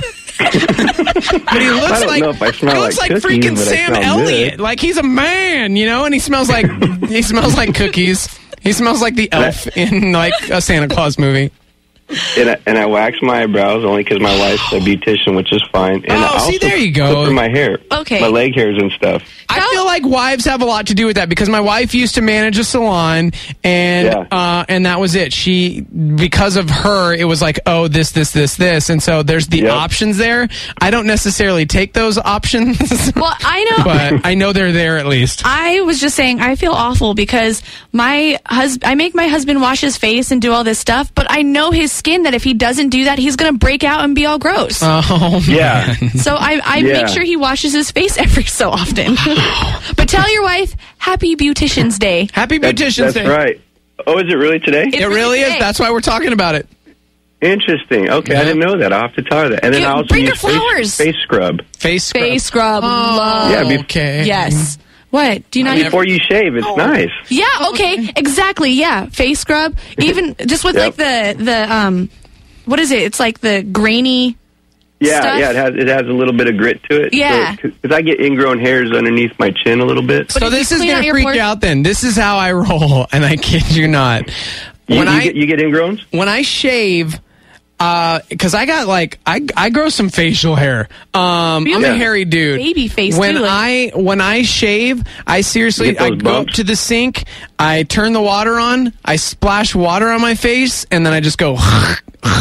he looks I don't know if I smell he looks like like cookies, freaking but I Sam smell Elliott. good. Like he's a man, and he smells like cookies. He smells like the elf in like a Santa Claus movie. And I wax my eyebrows only because my wife's a beautician, which is fine. And I also there you go. clip for my hair. Okay. My leg hairs and stuff. I feel like wives have a lot to do with that because my wife used to manage a salon and that was it. Because of her, it was like, oh, this. And so there's the options there. I don't necessarily take those options. Well, I know. But I know they're there at least. I was just saying I feel awful because I make my husband wash his face and do all this stuff, but I know his skin that if he doesn't do that, he's going to break out and be all gross. Oh, yeah. So I make sure he washes his face every so often. But tell your wife, Happy Beautician's Day. Happy Beautician's Day. That's right. Oh, is it really today? It really is. That's why we're talking about it. Interesting. Okay, I didn't know that. I'll have to tell her that. And then I also bring her use flowers. face scrub. Face scrub. Face scrub. Love. Yeah, okay. Yes. What? Do you not? Before you shave, it's nice. Yeah. Okay. Exactly. Yeah. Face scrub. Even just with like the what is it? It's like the grainy. Yeah, stuff. yeah. It has a little bit of grit to it. Yeah. Because I get ingrown hairs underneath my chin a little bit. So this is clean going out to your freak pores- you out then. This is how I roll, and I kid you not. You get ingrowns? When I shave, because I got like I grow some facial hair. I'm a hairy dude. Baby face. When too, like- when I shave, I seriously You get I those go up bumps? to the sink, I turn the water on, I splash water on my face, and then I just go.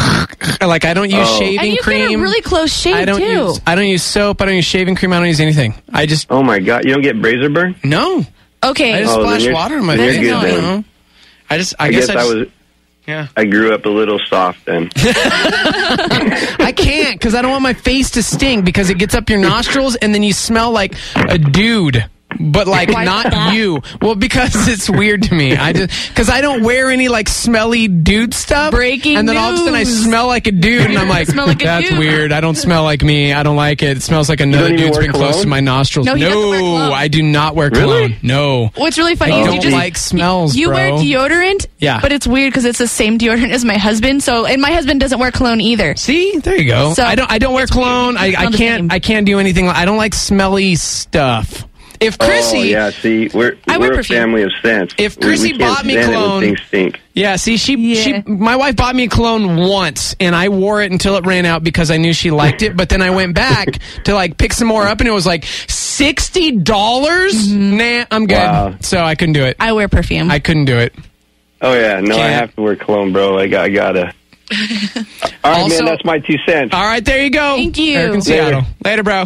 Like, I don't use shaving and you cream. get a really close shave, I don't use soap. I don't use shaving cream. I don't use anything. I just... Oh, my God. You don't get razor burn? No. Okay. I just splash water in my then face. you're good, You then. know? I guess I grew up a little soft then. I can't because I don't want my face to stink because it gets up your nostrils and then you smell like a dude. But like not you. Well, because it's weird to me. Because I don't wear any like smelly dude stuff. Breaking and then all of a sudden I news. smell like a dude, and I'm like, Smell like a that's dude. weird. I don't smell like me. I don't like it. It smells like another don't even dude's wear been close cologne? to my nostrils. No, he doesn't wear cologne. I do not wear Really? cologne. No. What's really funny I is you don't just like smells, you bro. wear deodorant, Yeah. but it's weird because it's the same deodorant as my husband. So, and my husband doesn't wear cologne either. See, there you go. So, I don't wear cologne. I Smell the same. can't do anything. I don't like smelly stuff. If Chrissy, Oh, yeah, see, we're I wear a perfume. family of scents. If Chrissy we can't bought me stand it when cologne- things stink. yeah, see, Yeah. my wife bought me cologne once, and I wore it until it ran out because I knew she liked it. But then I went back to like pick some more up, and it was like $60. Nah, I'm good. Wow. So I couldn't do it. I wear perfume. I couldn't do it. Oh, yeah, no, I Can't. have to wear cologne, bro. I gotta. All right, Also- man, that's my 2 cents. All right, there you go. Thank you. Eric in Seattle. Later, bro.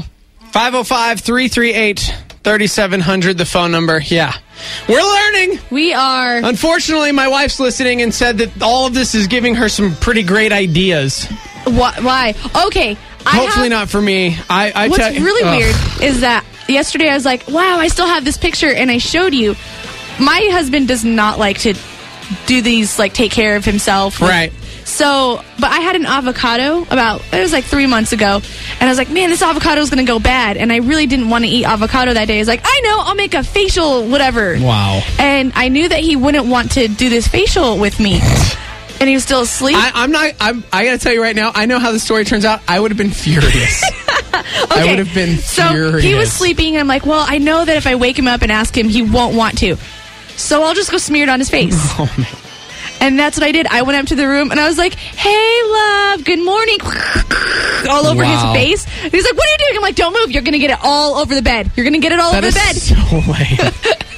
505-338-3700, the phone number. Yeah. We're learning. we are. Unfortunately, my wife's listening and said that all of this is giving her some pretty great ideas. Why? Okay. Hopefully not for me. What's really Ugh. weird is that yesterday I was like, wow, I still have this picture, and I showed you. My husband does not like to do these, like, take care of himself. Right. So, but I had an avocado it was like 3 months ago, and I was like, man, this avocado is going to go bad, and I really didn't want to eat avocado that day. I was like, I know, I'll make a facial, whatever. Wow. And I knew that he wouldn't want to do this facial with me, and he was still asleep. I got to tell you right now, I know how the story turns out. I would have been furious. I would have been So furious. he was sleeping, and I'm like, well, I know that if I wake him up and ask him, he won't want to. So I'll just go smear it on his face. Oh, man. And that's what I did. I went up to the room, and I was like, hey, love, good morning. All over his Wow. face. And he's like, what are you doing? I'm like, don't move. You're going to get it all over the bed. You're going to get it all That over the is bed. so lame.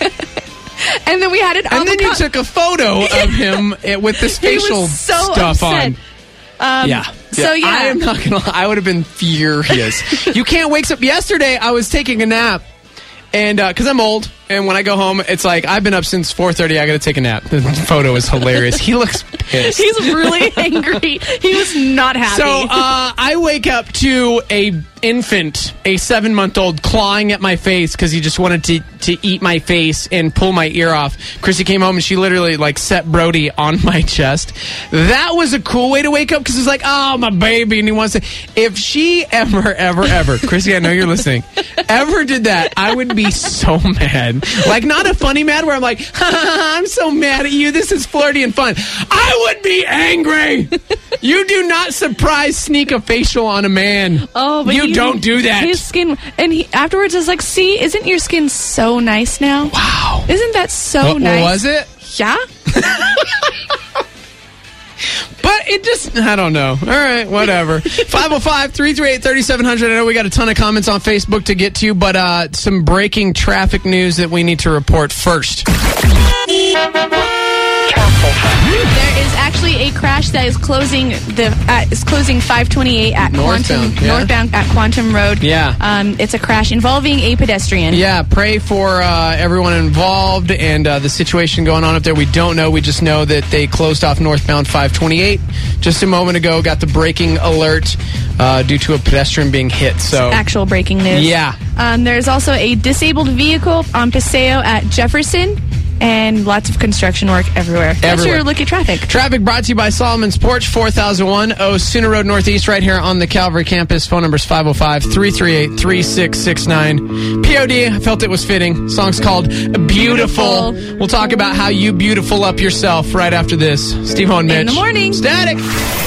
And then we had an And then you avocado. took a photo of him with this He was facial so stuff upset. on. Yeah. So, yeah. I am not going to lie. I would have been furious. You can't wake up. Yesterday, I was taking a nap. And because I'm old, and when I go home, it's like I've been up since 4:30. I got to take a nap. The photo is hilarious. He looks pissed. He's really angry. He was not happy. So I wake up to a 7-month-old, clawing at my face because he just wanted to eat my face and pull my ear off. Chrissy came home and she literally like set Brody on my chest. That was a cool way to wake up because it's like, oh, my baby, and he wants to. If she ever, Chrissy, I know you're listening, ever did that, I would be so mad. Like, not a funny mad where I'm like, I'm so mad at you. This is flirty and fun. I would be angry. You do not surprise sneak a facial on a man. Oh, but you don't do that. His skin, and he afterwards is like, see, isn't your skin so nice now? Wow. Isn't that so What nice? was it? Yeah. But it just, I don't know. All right, whatever. 505-338-3700. I know we got a ton of comments on Facebook to get to, but some breaking traffic news that we need to report first. There is actually a crash that is closing 528 at Northbound, yeah. northbound at Quantum Road. Yeah. It's a crash involving a pedestrian. Yeah, pray for everyone involved and the situation going on up there. We don't know. We just know that they closed off northbound 528 just a moment ago. Got the braking alert due to a pedestrian being hit. So Actual breaking news. Yeah. There's also a disabled vehicle on Paseo at Jefferson, and lots of construction work everywhere. That's your look at traffic. Traffic brought to you by Solomon's Porch, 4001 Osuna Road Northeast, right here on the Calvary campus. Phone number is 505-338-3669. POD, I felt it was fitting. Song's called Beautiful. We'll talk about how you beautiful up yourself right after this. Steve-O and Mitch. In the morning. Static.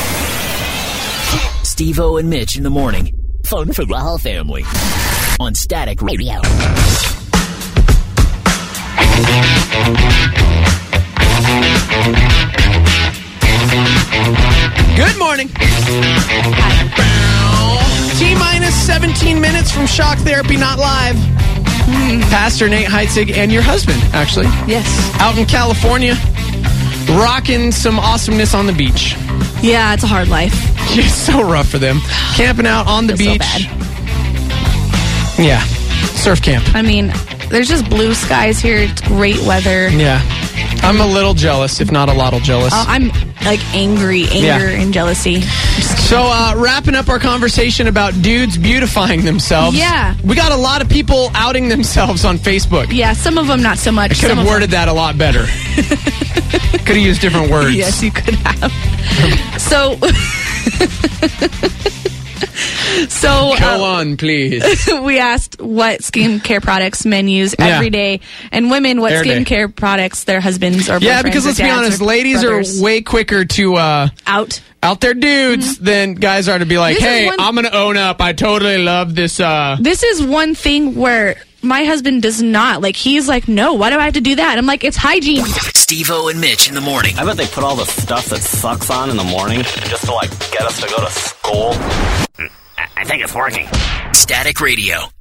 Steve-O and Mitch in the morning. Fun for the whole family. On Static Radio. Good morning. T-minus 17 minutes from Shock Therapy Not Live. Pastor Nate Heitzig and your husband, actually. Yes. Out in California, rocking some awesomeness on the beach. Yeah, it's a hard life. Just so rough for them. Camping out on the Feels beach. so bad. Yeah. Surf camp. I mean, there's just blue skies here. It's great weather. Yeah. I'm a little jealous, if not a lot jealous. I'm like anger and jealousy. So, wrapping up our conversation about dudes beautifying themselves. Yeah. We got a lot of people outing themselves on Facebook. Yeah, some of them not so much. I could have worded that a lot better. Could have used different words. Yes, you could have. So Go on, please. we asked what skincare products men use every day, and women what Every day. skincare products their husbands or boyfriends Yeah, because or let's be dads honest, or ladies brothers are way quicker to out their dudes than guys are to be like, This is hey, one- I'm going to own up. I totally love this. This is one thing where my husband does not. Like, he's like, no, why do I have to do that? I'm like, it's hygiene. Steve-O and Mitch in the morning. I bet they put all the stuff that sucks on in the morning just to, like, get us to go to school. I think it's working. Static Radio.